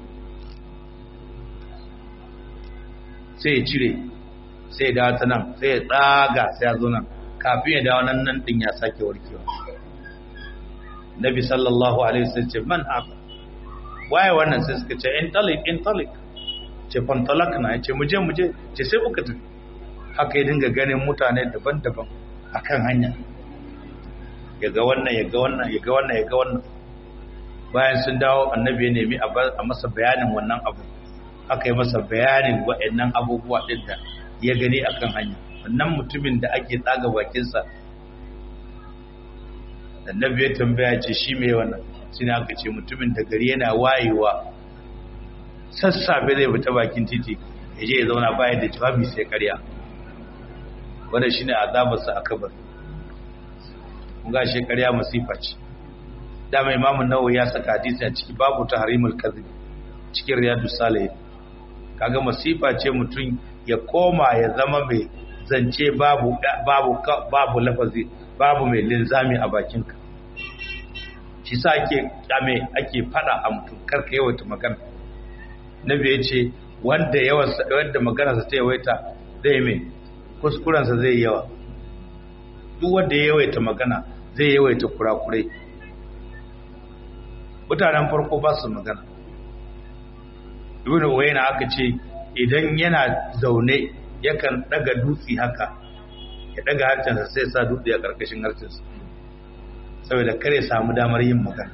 sai ya cire sai ya dawo ta nan sai ya tsaga sai ya zo nan, kafin ya dawo nan nan din ya sake warkewa. Nabi sallallahu alaihi wasallam ce man haka waye wannan, sai suka ce intalik intalik, ce fantalakna, ya ce muje muje, ce sai muka tafi. Haka ya dinga ganin mutane daban-daban akan hanya, ya ga wannan ya ga wannan ya ga wannan ya ga wannan. Bayan sun dawo annabi ya nemi a masa bayanin wannan abu, aka yi masa bayanin waɗannan abubuwa ɗin da ya gani akan hanya. Wannan mutumin da ake tsaga bakinsa, annabi ya tambaya ce shi mai wannan, shi ne aka ce mutumin da gari yana wayewa sassafe zai fita bakin titi ya je ya zauna bayan da jawabi sai karya. Wannan shi ne azabarsa a kabar. Kun ga shi karya masifa ce. Dama Imam Nawawi ya saka hadisi a ciki babu tahrimul kadhib cikin Riyadus Salihin. Kaga masifa ce mutum ya koma ya zama mai zance babu babu babu lafazi, babu mai linzami a bakinka. Shi sa ake kame ake fada a mutum karka yawaita magana. Nabi ya ce wanda yawan wanda magana sa ta yawaita zai mai kuskuren sa zai yawa. Duk wanda ya yawaita magana zai yawaita kurakurai. Mutanen farko ba su magana. Ibn Uwayna aka ce idan yana zaune yakan daga dutse haka, ya daga harcensa sai sa dutse a karkashin harcensa saboda kare samu damar yin magana.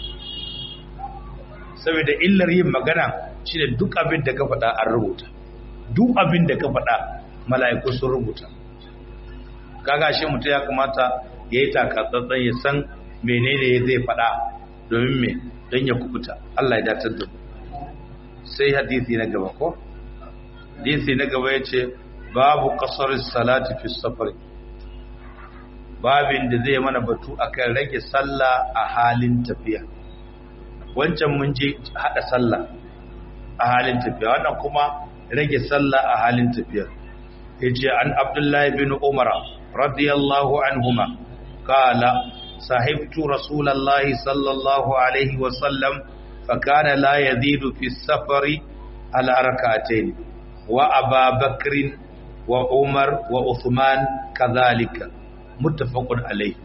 Saboda illar yin magana shine duk abin da ka faɗa an rubuta, duk abin da ka faɗa mala'iku sun rubuta. Kaga shi mutum ya kamata ya yi takatsantsan ya san menene zai faɗa domin me don ya kubuta. Allah ya datar da mu. Sai hadisi na gaba ko hadisi na gaba yace babu qasar salati fi safar, babin da zai mana batu akan rage sallah a halin tafiya. Wancan mun je hada sallah a halin tafiya, wannan kuma rage sallah a halin tafiya. Yace an Abdullah ibn Umar radiyallahu anhuma qala sahibtu rasulullahi sallallahu alaihi wa sallam فكان لا يزيد في السفر على ركعتين وأبا بكر وعمر وعثمان كذلك متفق عليه.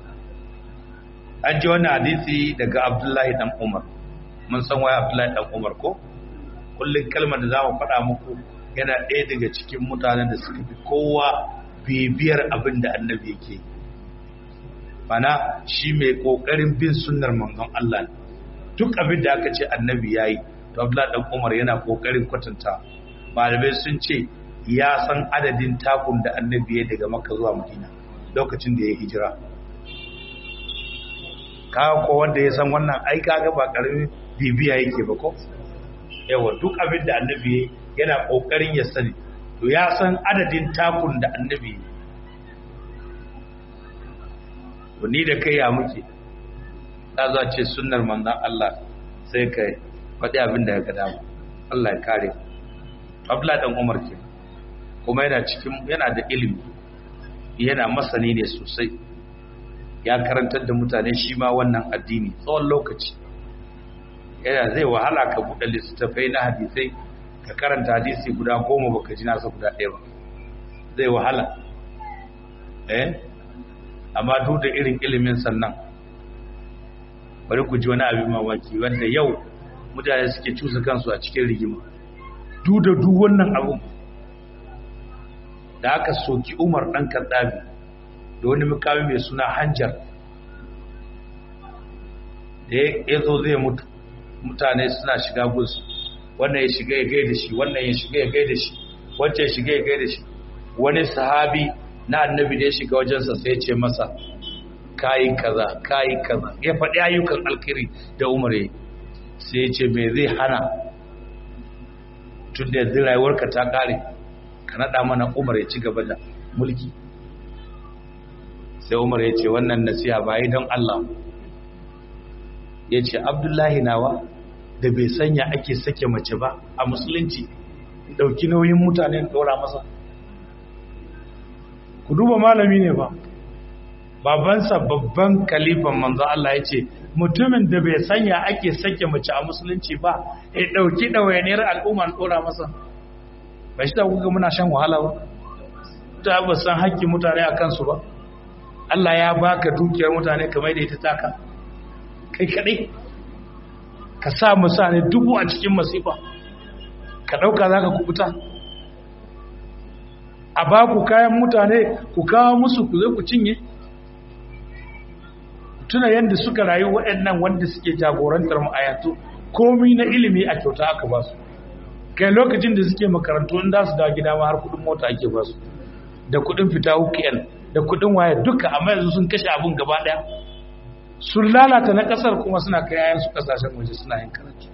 أنجي وانا حديثي دقى عبد الله بن عمر. من سنوى عبد الله بن عمر ko kullum kalmar da zamu faɗa muku yana ɗaya daga cikin mutanen da suka fi kowa bibiyar abin da annabi yake. Bana shi mai kokarin bin sunnar manzon Allah ne. Duk abin da aka ce annabi ya yi, to Abdullahi dan Umar yana kokarin kwatanta. Malamai sun ce ya san adadin takun da annabi ya daga Makka zuwa Madina lokacin da ya hijira. Kaga ko wanda ya san wannan ai kaga ba karamin bibiya yake ba ko? yawa duk abin da annabi yana kokarin ya sani to ya san adadin takun da annabi to ni da kai ya muke ta za ce sunnar manzon Allah sai kai faɗi abin da ya ga dama Allah ya kare Abdullah dan Umar ke kuma yana cikin yana da ilimi yana masani ne sosai ya karantar da mutane shi ma wannan addini tsawon lokaci yana zai wahala ka buɗe littattafai na hadisai ka karanta hadisi guda goma baka ji nasa guda ɗaya ba zai wahala eh amma duk da irin ilimin sannan bari ku ji wani abin mamaki wanda yau mutane suke cusa kansu a cikin rigima duk da duk wannan abu da aka soki Umar dan Kaddabi da wani mukami mai suna Hanjar da ya zo zai mutu mutane suna shiga gunsu wannan ya shiga ya gaida shi wannan ya shiga ya gaida shi wancan ya shiga ya gaida shi wani sahabi na annabi da ya shiga wajensa sai ya ce masa kayi kaza kayi kaza ya faɗi ayyukan alkhairi da Umar ya sai ya ce me zai hana tun da yanzu rayuwarka ta kare ka naɗa mana Umar ya ci gaba da mulki sai Umar ya ce wannan nasiha ba yi don Allah ya ce Abdullahi nawa da bai sanya ake sake mace ba a musulunci dauki nauyin mutane ɗora masa ku duba malami ne ba babansa babban kalifan manzo Allah ya ce mutumin da bai sanya ake sake mace a musulunci ba ya dauki ɗawainiyar al'umma ɗora masa ba shi da kuka muna shan wahala ba ta ba san haƙƙin mutane a kansu ba Allah ya baka dukiyar mutane kamar da ita taka kai kaɗai ka sa mutane dubu a cikin masifa ka ɗauka za ka kubuta a ba ku kayan mutane ku kawo musu ku zai ku cinye tuna yadda suka rayu waɗannan wanda suke jagorantar mu a yanzu komi na ilimi a kyauta aka ba su kai lokacin da suke makarantu inda su da gida ma har kudin mota ake ba su da kudin fita weekend da kudin waya duka amma yanzu sun kashe abun gaba daya sun lalata na kasar kuma suna kai yayan su kasashen waje suna yin karatu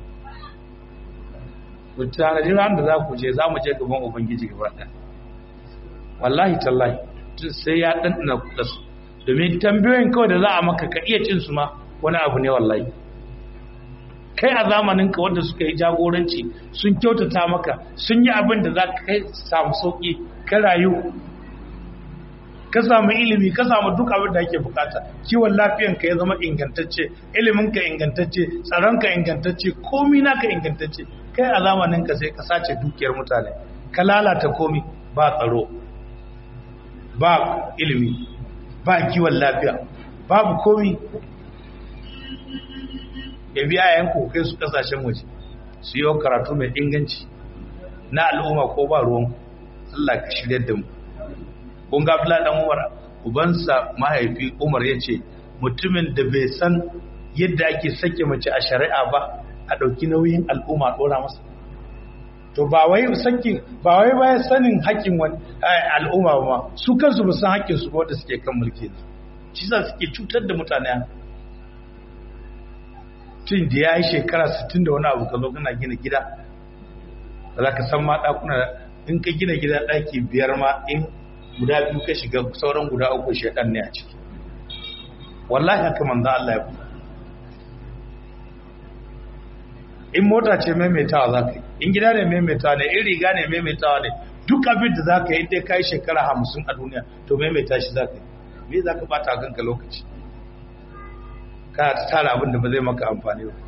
ku tanadi ran da za ku je za mu je gaban ubangiji gaba daya wallahi tallahi sai ya dandana kuɗa su domin tambayoyin kawai da za a maka ka iya cin su ma wani abu ne wallahi kai a zamaninka wanda suka yi jagoranci sun kyautata maka sun yi abin da za ka kai samu sauƙi ka rayu ka samu ilimi ka samu duk abin da ake bukata kiwon lafiyanka ya zama ingantacce iliminka ingantacce tsaronka ingantacce komi naka ingantacce kai a zamaninka sai ka sace dukiyar mutane ka lalata komi ba tsaro ba ilimi ba kiwon lafiya babu komi ya biya yanku kai su kasashen waje su yi karatu mai inganci na al'umma ko ba ruwan Allah ka shirya da mu kun ga Abdullahi dan Umar ubansa mahaifi Umar yace mutumin da bai san yadda ake sake mace a shari'a ba a dauki nauyin al'umma dora masa to ba wai sakin ba wai ba sanin haƙin wani al'umma ba su kansu ba san haƙin su ba wanda suke kan mulki shi sa suke cutar da mutane tun da ya yi shekara sittin da wani abu ka zo kana gina gida za ka san ma ɗakuna in ka gina gida ɗaki biyar ma in guda biyu ka shiga sauran guda uku shaidan ne a ciki wallahi haka manzo Allah ya faɗa in mota ce maimaitawa za ka yi in gida ne maimaitawa ne in riga ne maimaitawa ne duk abin da za ka yi dai ka yi shekara hamsin a duniya to maimaita shi za ka yi me za ka bata kanka lokaci kana ta tara abin da ba zai maka amfani ba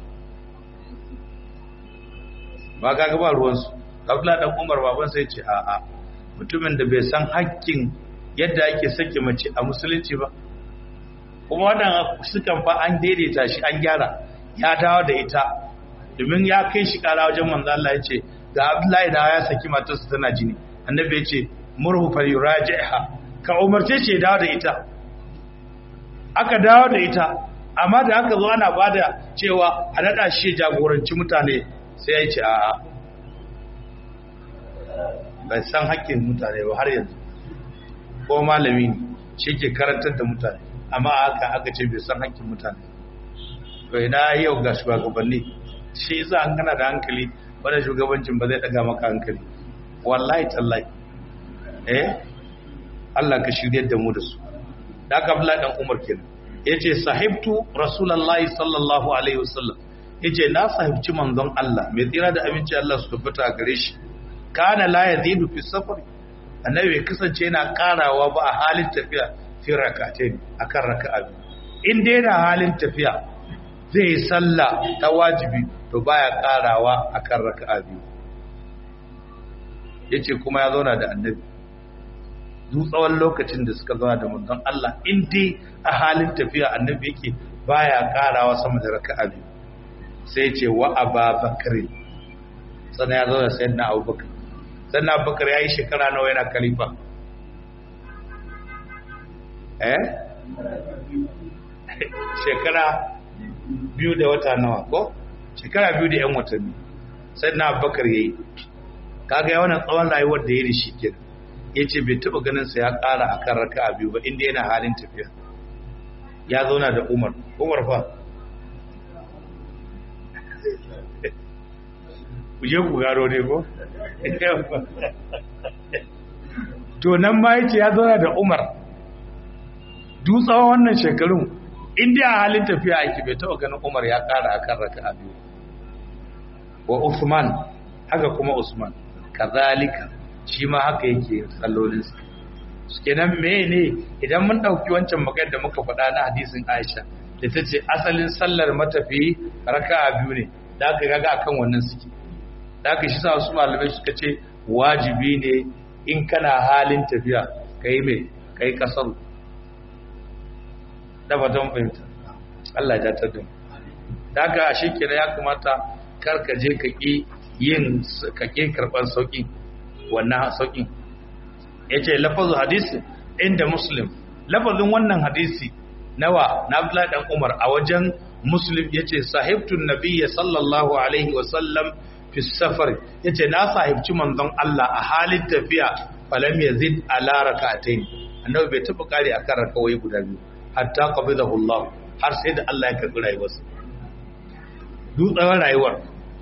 ba ka gaba ruwansu Abdullahi dan Umar baban sai ce a a mutumin da bai san hakkin yadda ake sake mace a musulunci ba kuma wannan sukan fa an daidaita shi an gyara ya dawo da ita domin ya kai shi kara wajen manzo Allah ya ce ga Abdullahi da ya saki matarsa tana jini annabi ya ce murhu fal yuraji'ha ka umarce shi ya dawo da ita aka dawo da ita amma da aka zo ana bada cewa a nada shi jagoranci mutane sai ya ce a'a bai san haƙƙin mutane ba har yanzu ko malami ne shi ke karantar da mutane amma haka aka ce bai san haƙƙin mutane to ina yau ga shugabanni shi yasa an kana da hankali wannan shugabancin ba zai daga maka hankali wallahi tallahi eh Allah ka shirye da mu da su da aka Abdullahi dan Umar kenan yace sahibtu rasulullahi sallallahu alaihi wasallam yace na sahibci manzon Allah mai tsira da aminci Allah su tabbata gare shi kana la yazidu fi safar annabi bai kasance yana karawa ba a halin tafiya fi rakatain akan raka'a in dai na halin tafiya zai yi sallah ta wajibi to baya karawa akan raka'a biyu yace kuma ya zauna da annabi duk tsawon lokacin da suka zauna da manzon Allah in dai a halin tafiya annabi yake baya karawa sama da raka'a biyu sai ce wa Abubakar sannan ya zauna sayyidina Abubakar sannan Abubakar yayi shekara nawa yana khalifa eh shekara biyu da wata nawa ko shekara biyu da yan watanni sayyidina Abubakar yayi kaga ya wannan tsawon rayuwar da yayi da shi kenan yace bai taba ganin sa ya ƙara akan raka'a biyu ba inda yana halin tafiya ya zauna da Umar Umar fa ku je ku garo ne ko to nan ma yace ya zauna da Umar duk tsawon wannan shekarun inda a halin tafiya yake bai taba ganin Umar ya ƙara akan raka'a biyu wa Uthman haka kuma Usman kazalika shi ma haka yake sallolinsa kenan mene idan mun dauki wancan magana da muka faɗa na hadisin Aisha da tace asalin sallar matafi raka'a biyu ne da aka ga akan wannan suke da aka shi sa su malamai suka ce wajibi ne in kana halin tafiya kai me kai kasar da fatan fahimta Allah ya tada mu da aka shi kenan ya kamata kar ka je ka ki yin ka ki karban sauki wannan sauƙin ya ce lafazu hadisi inda muslim lafazin wannan hadisi nawa na Abdullahi dan Umar a wajen muslim ya ce sahibtun nabiyya sallallahu alaihi wasallam fi safar ya ce na sahibci manzon Allah a halin tafiya falam yazid ala rak'atayn annabi bai taɓa kare akan rakawai guda biyu hatta qabidahu Allah har sai da Allah ya karɓi rayuwarsa dutsen rayuwar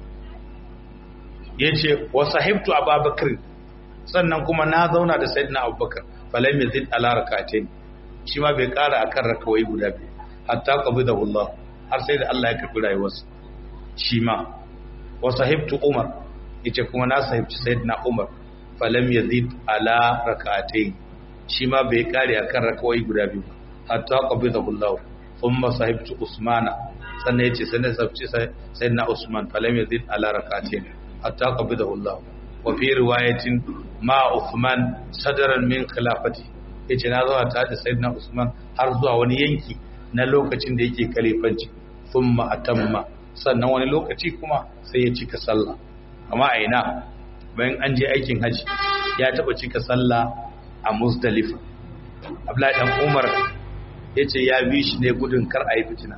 yace wa sahibtu Abubakar sannan kuma na zauna da sayyidina Abubakar falam yazid ala rak'atayn shi ma bai kara akan rakawai guda biyu hatta qabidahu Allah har sai da Allah ya karbi rayuwarsa shi ma wa sahibtu Umar yace kuma na sahibci sayyidina Umar falam yazid ala rak'atayn shi ma bai kare akan rakawai guda biyu hatta qabidahu Allah thumma sahibtu Usman sannan yace sai na sahibci sayyidina Usman falam yazid ala rak'atayn hatta qabidahu Allah wa fi riwayatin ma Uthman sadaran min khilafati yace na zo ta da sayyidina Usman har zuwa wani yanki na lokacin da yake khalifanci thumma atamma sannan wani lokaci kuma sai ya cika sallah amma a ina bayan an je aikin haji ya taba cika sallah a Muzdalifa Abdullahi dan Umar yace ya bi shi ne gudun kar a yi fitina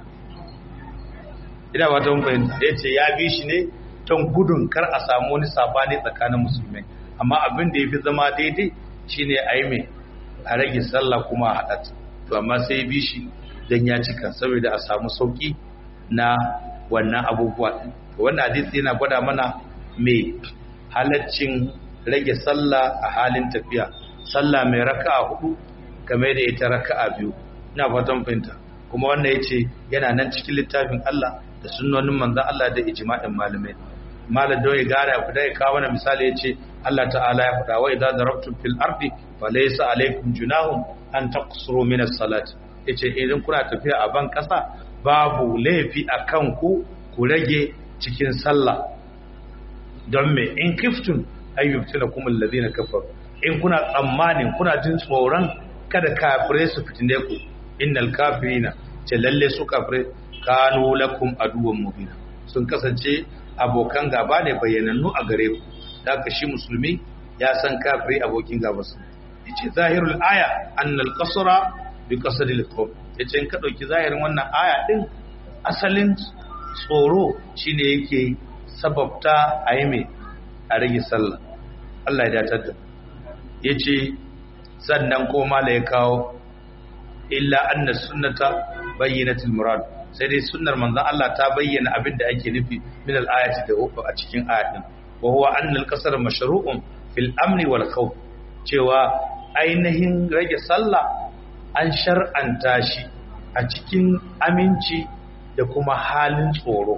ina ba ta mun bayyana yace ya bi shi ne don gudun kar a samu wani sabani tsakanin musulmai amma abin da ya fi zama daidai shine a yi mai a rage sallah kuma a haɗa to amma sai ya bi shi don ya cika saboda a samu sauƙi na wannan abubuwa wannan hadisi yana gwada mana mai halaccin rage sallah a halin tafiya sallah mai raka'a hudu game da ita raka'a biyu ina fatan fahimta kuma wannan yace yana nan cikin littafin Allah da sunnonin manzon Allah da ijma'in malamai malam da ya gara ku dai kawo mana misali yace Allah ta'ala ya faɗa wa idza darabtum fil ardi falaysa alaykum junahun an taqsuru min as-salat yace idan kuna tafiya a ban kasa babu laifi akan ku ku rage cikin sallah don me in kiftun ayyubtilakum alladhina kafaru in kuna tsammanin kuna jin tsoron kada kafirai su fitine ku innal kafirina ce lalle su kafirai kanu lakum aduwwan mubina sun kasance abokan gaba ne bayyanannu a gare ku da ka shi musulmi ya san kafiri abokin gaba su yace zahirul aya annal qasra bi qasdil qawm yace in ka dauki zahirin wannan aya din asalin tsoro shine yake sababta ayi a rage sallah Allah ya datar da yace sannan ko mala ya kawo illa anna sunnata bayyinatul murad sai dai sunnar manzon Allah ta bayyana abin da ake nufi min al-ayati da a cikin ayatin wa huwa anna al-qasr mashru'un fil amni wal khawf cewa ainihin rage sallah an shar'anta shi a cikin aminci da kuma halin tsoro.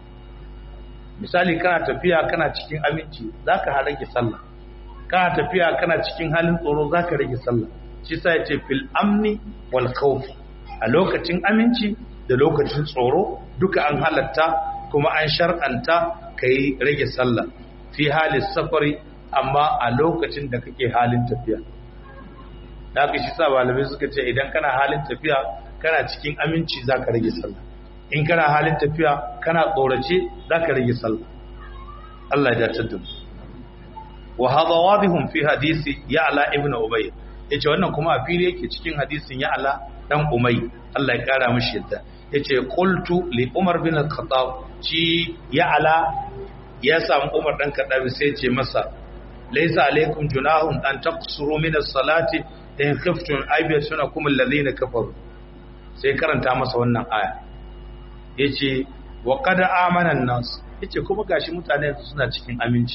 Misali kana tafiya kana cikin aminci zaka rage sallah, kana tafiya kana cikin halin tsoro zaka rage sallah. Shi sai yace fil amni wal khawf, a lokacin aminci da lokacin tsoro duka an halatta kuma an shar'anta kai rage sallah fi halin safari, amma a lokacin da kake halin tafiya. Da haka shi sa malamai suka ce idan kana halin tafiya kana cikin aminci zaka rage sallah, in kana halin tafiya kana tsorace zaka rage sallah. Allah ya dace da mu. Wa hadha wadihun fi hadisi Ya'la ibn Ubay, yace wannan kuma a fili yake cikin hadisin Ya'la dan Umay, Allah ya kara mishi yadda. Yace qultu li Umar bin al-Khattab, shi Ya'la ya samu Umar dan Khattab sai ya ce masa laysa alaykum junahun an taqsuru min as-salati in khiftum aybatunakum alladhina kafaru. Sai karanta masa wannan aya yace wa qad amana an-nas, yace kuma gashi mutane suna cikin aminci.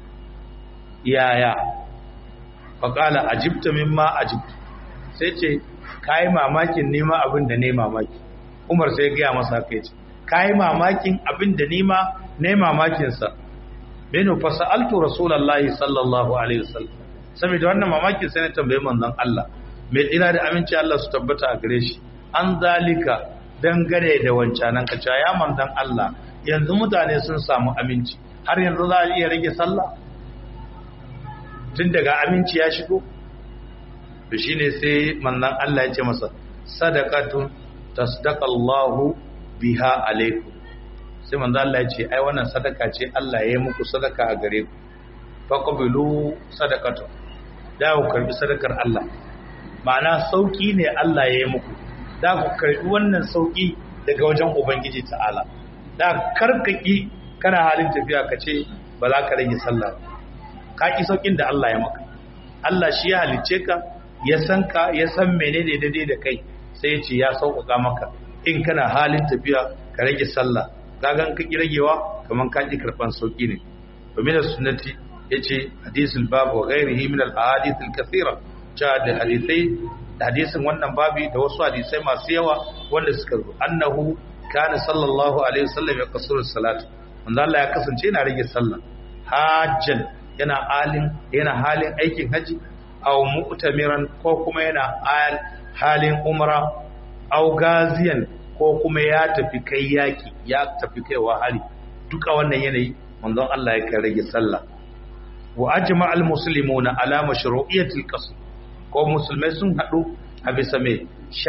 Yaya fa qala ajibta mimma ajibta, sai ce kai mamakin nema abin da ne mamaki. Umar sai ya ga masa kai ce kai mamakin abin da nema ne mamakin sa. Beno fa sa'altu rasulullahi sallallahu alaihi wasallam, saboda wannan mamakin sai na tambaye manzon Allah mai tsira da aminci Allah su tabbata a gare shi, an zalika dangane da wancanan ka ya manzon Allah, yanzu mutane sun samu aminci har yanzu za a iya rage sallah tun daga aminci ya shigo? To shine sai manzon Allah ya ce masa sadaqatun tasdaqallahu biha alaikum. Sai manzon Allah ya ce ai wannan sadaka ce Allah ya yi muku sadaka a gare ku, faqbilu sadaqatu, da ku karbi sadakar Allah. Ma'ana sauki ne Allah ya yi muku, da ku karbi wannan sauki daga wajen Ubangiji ta'ala. Da karkaki kana halin tafiya ka ce ba za ka rage sallah, ka ki saukin da Allah ya maka. Allah shi ya halicce ka, ya san ka, ya san menene daidai da kai, sai ya ce ya sauƙaƙa maka in kana halin tafiya ka rage sallah. Kagan ka ki ragewa kaman ka ki karban sauki ne. Domin sunnati yace hadisul bab wa ghairihi min al ahadith al kathira, cha da hadisai da hadisin wannan babi da wasu hadisai masu yawa wanda suka zo annahu kana sallallahu alaihi wasallam ya kasuru salat, wanda Allah ya kasance yana rage sallah hajjan, yana halin yana halin aikin haji, aw mu'tamiran ko kuma yana halin umra, aw gaziyan ko kuma ya tafi kai yaki, ya tafi kaiwa hari. Duka wannan yanayi manzon Allah ya rage sallah. Wa ajma al muslimuna ala mashru'iyyati al qasr, ko musulmai sun hadu a bisa mai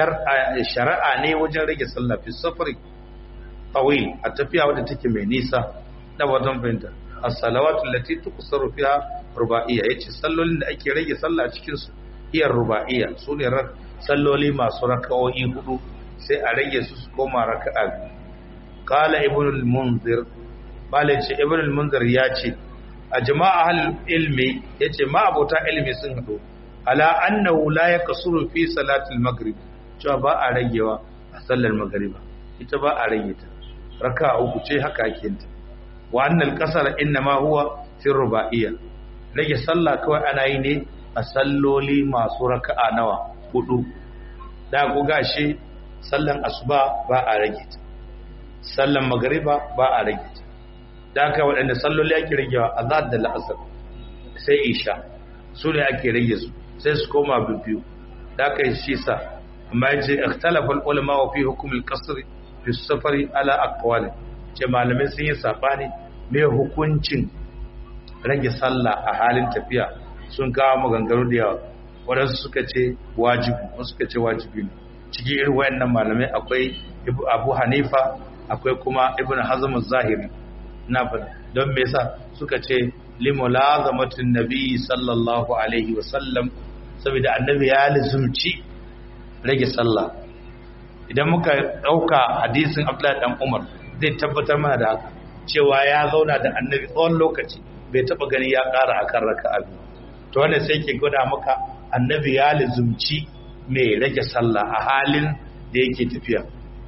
shari'a ne wajen rage sallah fi safari tawil, a tafiya wadda take mai nisa. Da wajen fahimta as-salawatu allati tuqsaru fiha ruba'iyya, yace sallolin da ake rage sallah cikin su iyar ruba'iyya, sune salloli masu raka'o'i hudu sai a rage su su koma raka'a biyu. Qala ibn al-munzir, bale ce ibn al-munzir ya ce a jama'a ahlul ilmi, yace ma abota ilmi sun hado ala annahu la yakasuru fi salatil maghrib, cewa ba a ragewa a sallar magriba, ita ba a rage ta, raka'a uku ce haka ake yin ta. Wa annal qasara inma huwa fi ruba'iyya, rage sallah kawai ana yi ne a salloli masu raka'a nawa hudu. Da ku gashi sallan asuba ba a rage ta, sallan magriba ba a rage ta. Da haka waɗanda salloli ake ragewa azhar da la'asar sai isha, su ne ake rage su sai su koma biyu. Da haka shi sa amma yace ikhtalafa ulama wa fi hukm al-qasr fi safari ala aqwali, ce malamai sun yi sabani me hukuncin rage sallah a halin tafiya, sun kawo maganganu da yawa. Wadansu suka ce wajibi, wasu suka ce wajibi ne. Cikin irin wayannan malamai akwai Abu Hanifa, akwai kuma Ibn Hazm az-Zahiri. Na fada don me yasa suka ce limulazamatin nabi sallallahu alaihi wasallam, saboda annabi ya lazumci rage sallah. Idan muka dauka hadisin Abdullah dan Umar zai tabbatar mana da haka, cewa ya zauna da annabi tsawon lokaci bai taba gani ya ƙara akan raka'a biyu. To wannan sai ke gwada maka annabi ya lazumci mai rage sallah a halin da yake tafiya.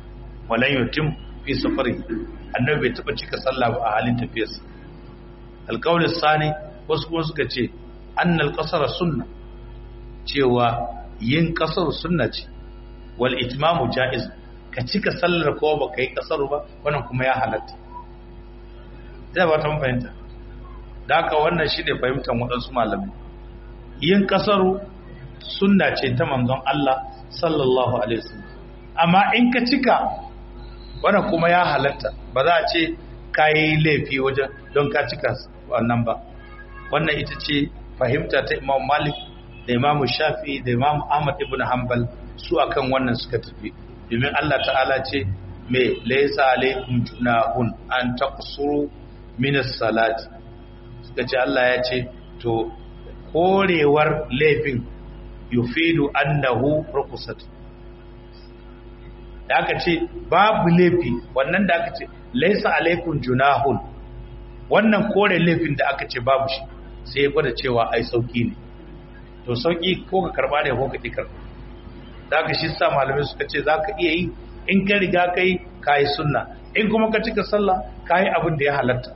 walan yutim fi safari annabi bai taba cika sallah ba a halin tafiyarsa alqawl sani wasu kuma suka ce annal qasara sunna cewa yin kasar sunna ce wal itmamu jaiz ka cika sallar ko ba kai kasar ba wannan kuma ya halatta zai ba ta fahimta da haka wannan shine fahimtar wadansu malamai yin kasaru sunna ce ta manzon Allah sallallahu alaihi wasallam amma in ka cika wannan kuma ya halatta ba za a ce kai laifi wajen don ka cika wannan ba wannan ita ce fahimta ta Imam Malik da Imam Shafi da Imam Ahmad ibn Hanbal su akan wannan suka tafi domin Allah ta'ala ce me laysa alaykum junahun an taqsuru min as-salati suka ce Allah ya ce to korewar laifin yufidu annahu ruqsat da aka ce babu laifi wannan da aka ce laysa alaykum junahun wannan kore laifin da aka ce babu shi sai ya gwada cewa ai sauki ne to sauki ko ka karba ne ko ka ki karba da aka shi sa malamai suka ce zaka iya yi in ka riga kai kai sunna in kuma ka cika sallah kai abin da ya halatta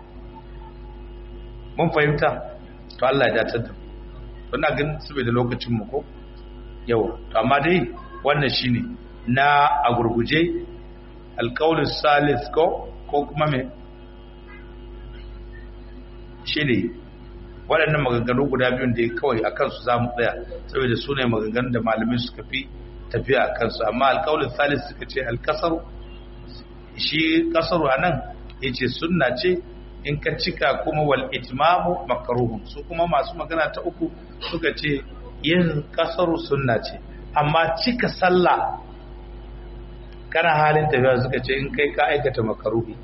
mun fahimta to Allah ya dace da to ina ganin saboda lokacin mu ko yawa to amma dai wannan shine na a gurguje alqaulus salis ko ko kuma me shine waɗannan maganganu guda biyun da kawai a kansu za mu tsaya saboda su ne maganganun da malamai suka fi tafiya a kansu amma alƙawalin salis suka ce alƙasaru shi ƙasaru a nan ya ce sunna ce in ka cika kuma wal itimamu makaruhun su kuma masu magana ta uku suka ce yin ƙasaru sunna ce amma cika sallah kana halin tafiya suka ce in kai ka aikata makaruhi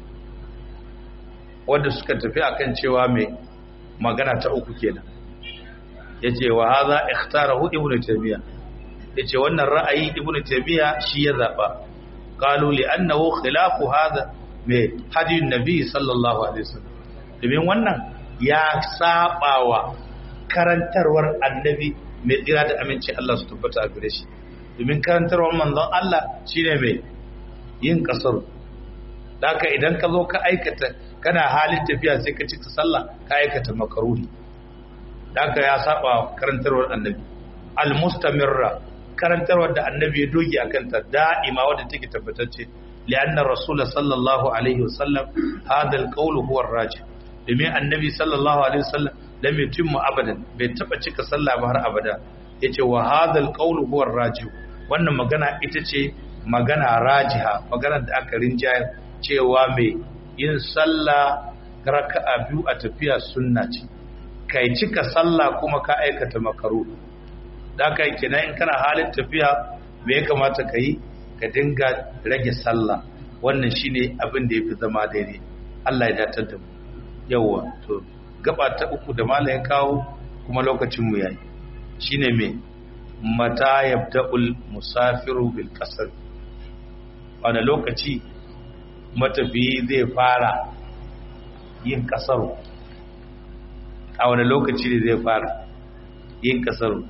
wanda suka tafi akan cewa mai magana ta uku kenan yace wa hadha ikhtarahu ibnu taymiya yace wannan ra'ayi ibnu taymiya shi ya zaba qalu li annahu khilafu hadha me hadin nabi sallallahu alaihi wasallam domin wannan ya sabawa karantarwar annabi mai tsira da aminci Allah su tabbata a gare shi domin karantarwar manzon Allah shine mai yin kasar daka idan ka zo ka aikata kana halin tafiya sai ka cika sallah ka aikata makaruhi daka ya saba karantarwar annabi almustamirra karantarwar da annabi ya doge akan ta da'ima wadda take tabbatacce li'anna rasul sallallahu alaihi wasallam hada alqawl huwa ar-rajih domin annabi sallallahu alaihi wasallam lam yutimmu abadan bai taba cika sallah ba har abada yace wa hada alqawl huwa ar-rajih wannan magana ita ce magana rajiha magana da aka rinjayar cewa mai yin sallah raka'a biyu a tafiya sunna ce kai cika sallah kuma ka aikata makaru da kai kenan in kana halin tafiya me ya kamata ka yi ka dinga rage sallah wannan shine abin da yafi zama daidai Allah ya datar da mu yawa to gaba ta uku da malai ya kawo kuma lokacin mu yayi shine me mata yabda'ul musafiru bil qasr wani lokaci matafiyi zai fara yin kasaru a wani lokaci ne zai fara yin kasaru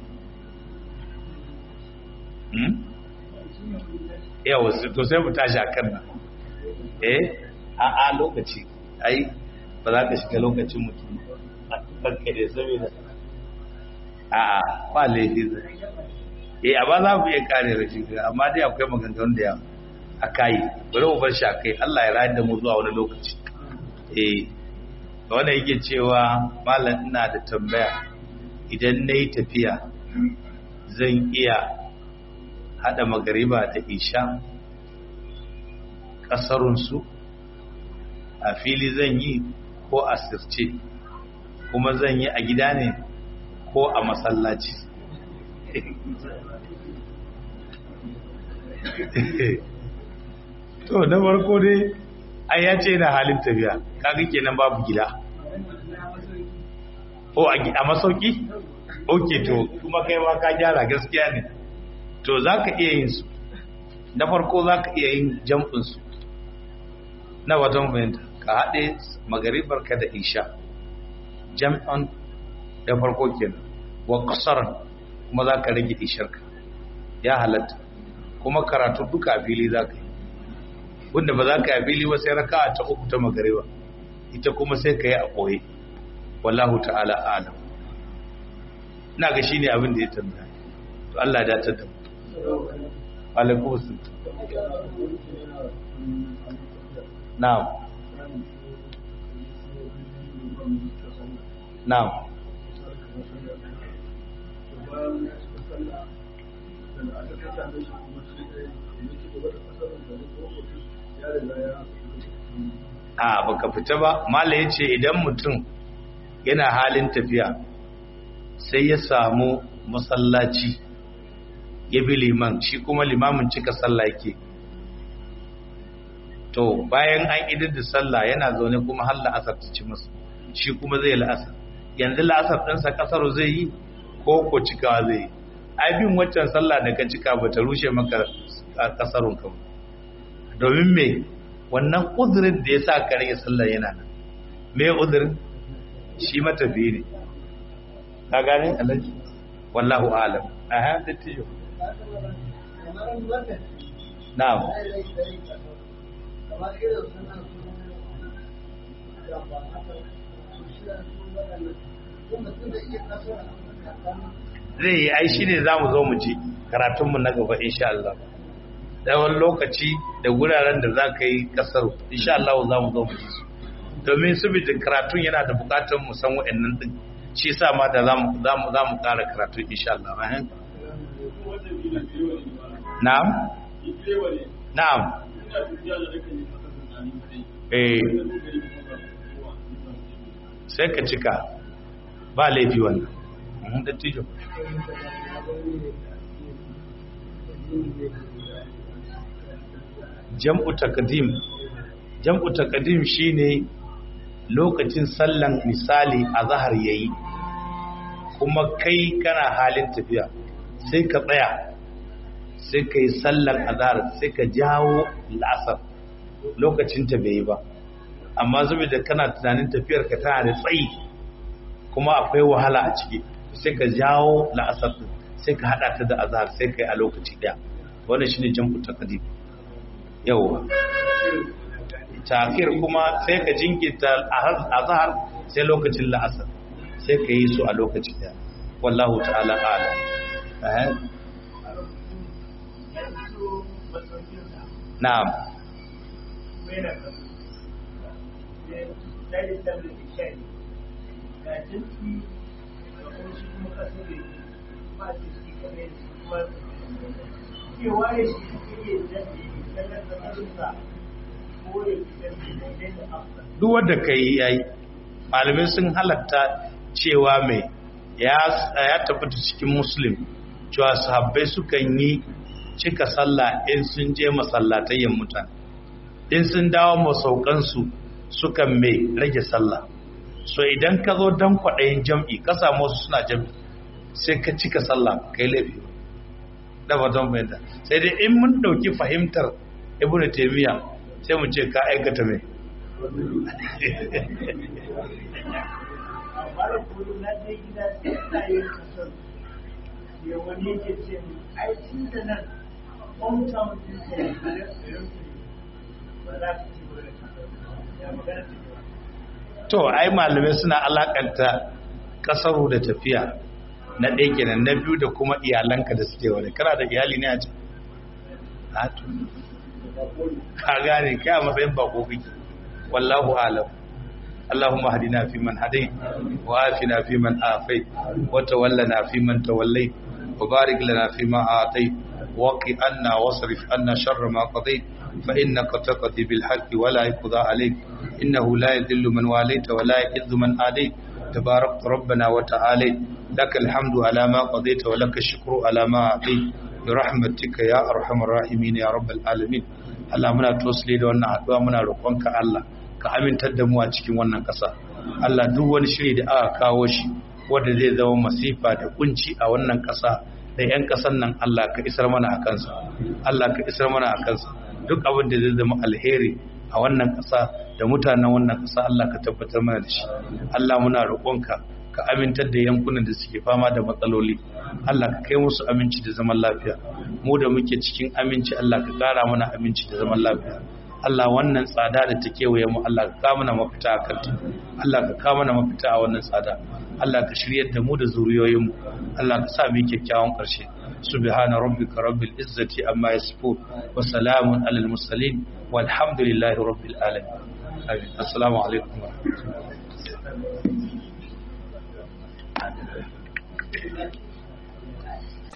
yawa to sai mu tashi a kan nan eh a a lokaci ai ba za ka shiga lokacin mutum a kanka da saboda a a ba laifi zai eh a ba za mu iya kare rashin amma dai akwai maganganun da yawa a kayi bari mu bar shi a kai Allah ya rayar da mu zuwa wani lokaci eh wanda yake cewa malam ina da tambaya idan nayi tafiya zan iya hada magariba da isha kasarun su a fili zan yi ko a sirce kuma zan yi a gida ne ko a masallaci to na farko dai ai ya ce na halin tafiya kaga kenan babu gida o a masauki oke to kuma kai ma ka gyara gaskiya ne to zaka iya yin su na farko zaka iya yin jam'in su na wajen bayanta ka haɗe magaribar ka da isha jam'an da farko kenan wa qasaran kuma zaka rage ishar ka ya halatta kuma karatu duka a fili zaka yi wanda ba za ka yi fili ba sai raka'a ta uku ta magariba ita kuma sai ka yi a koye wallahu ta'ala alam. ina ga shine abin da ya tambaya to Allah ya dace da mu. alaikum assalam. na'am na'am a baka fita ba. mala yace idan mutum yana halin tafiya sai ya samu masallaci ya bi liman, shi kuma limamin cika sallah yake, to bayan an idar da sallah yana zaune kuma har la'asar ta ci masa, shi kuma zai la'asar, yanzu la'asar ɗinsa ƙasar zai yi ko ko cikawa zai yi? ai bin waccan sallah da ka cika ba ta rushe maka ƙasarun ka, domin me wannan uzurin da ya sa ka rage sallah yana nan. me uzurin? shi matafiyi ne, ka gane alaji wallahu alam. aha da tiyo na'am zai yi ai shi ne za mu zo mu ji karatunmu na gaba insha Allah, tsawon lokaci da wuraren da za ka yi kasar insha Allah za mu zo mu ji su, domin su bi karatun yana da bukatar mu san wa'annan din, shi sa ma da za mu kara karatun insha Allah. na'am na'am eh sai ka cika ba laifi wannan. mun da tijo jam'u taqdim jam'u taqdim shine lokacin sallan misali azhar yayi kuma kai kana halin tafiya sai ka tsaya sai kai sallan azhar sai ka jawo la'asar lokacin ta bai ba, amma saboda kana tunanin tafiyar ka tana da tsayi kuma akwai wahala a ciki sai ka jawo la'asar sai ka hada ta da azhar sai kai a lokaci daya. wannan shine jam'u taqdim. yawa ta'khir kuma sai ka jinkirta azhar sai lokacin la'asar sai ka yi su a lokaci daya. wallahu ta'ala a'lam. eh na'am duk wanda ka yi yayi. malamai sun halatta cewa mai ya tabbata cikin muslim cewa sahabbai sukan yi cika sallah in sun je masallatayyan mutane, in sun dawo masaukansu sukan mai rage sallah. so idan ka zo don kwaɗayin jam'i ka samu wasu suna jam'i sai ka cika sallah kai laifi da fatan fahimta. sai dai in mun ɗauki fahimtar ibnu taymiya sai mu ce ka aikata mai to ai malamai suna alakanta kasaru da tafiya na ɗaya kenan, na biyu da kuma iyalanka da suke wani. kana da iyali ne a ce ka gane kai a matsayin bako kake. wallahu alam. اللهم اهدنا فيمن هديت وعافنا فيمن عافيت وتولنا فيمن توليت وبارك لنا فيما أعطيت وقِ عنا واصرف عنا شر ما قضيت فإنك تقضي بالحق ولا يقضى عليك إنه لا يذل من واليت ولا يعز من عاديت تبارك ربنا وتعالى لك الحمد على ما قضيت ولك الشكر على ما أعطيت برحمتك يا أرحم الراحمين يا رب العالمين. Allah muna tosle da wannan addu'a, muna roƙonka Allah ka amintar da mu a cikin wannan ƙasa. Allah duk wani shiri da aka kawo shi wanda zai zama masifa da kunci a wannan ƙasa da ƴan ƙasan nan, Allah ka isar mana a kansa. Allah ka isar mana a kansa. Duk abin da zai zama alheri a wannan ƙasa da mutanen wannan ƙasa, Allah ka tabbatar mana da shi. Allah muna roƙonka ka amintar da yankunan da suke fama da matsaloli. Allah ka kai musu aminci da zaman lafiya. Mu da muke cikin aminci, Allah ka ƙara mana aminci da zaman lafiya. Allah wannan tsada da take waye mu Allah ka kawo mana mafita a kanta Allah ka kawo mana mafita a wannan tsada Allah ka shiryar da mu da zuriyoyin mu Allah ka sa mu kyakkyawan karshe subhana rabbika rabbil izzati amma yasifun wa salamun alal mursalin walhamdulillahi rabbil alamin amin assalamu alaikum wa rahmatullahi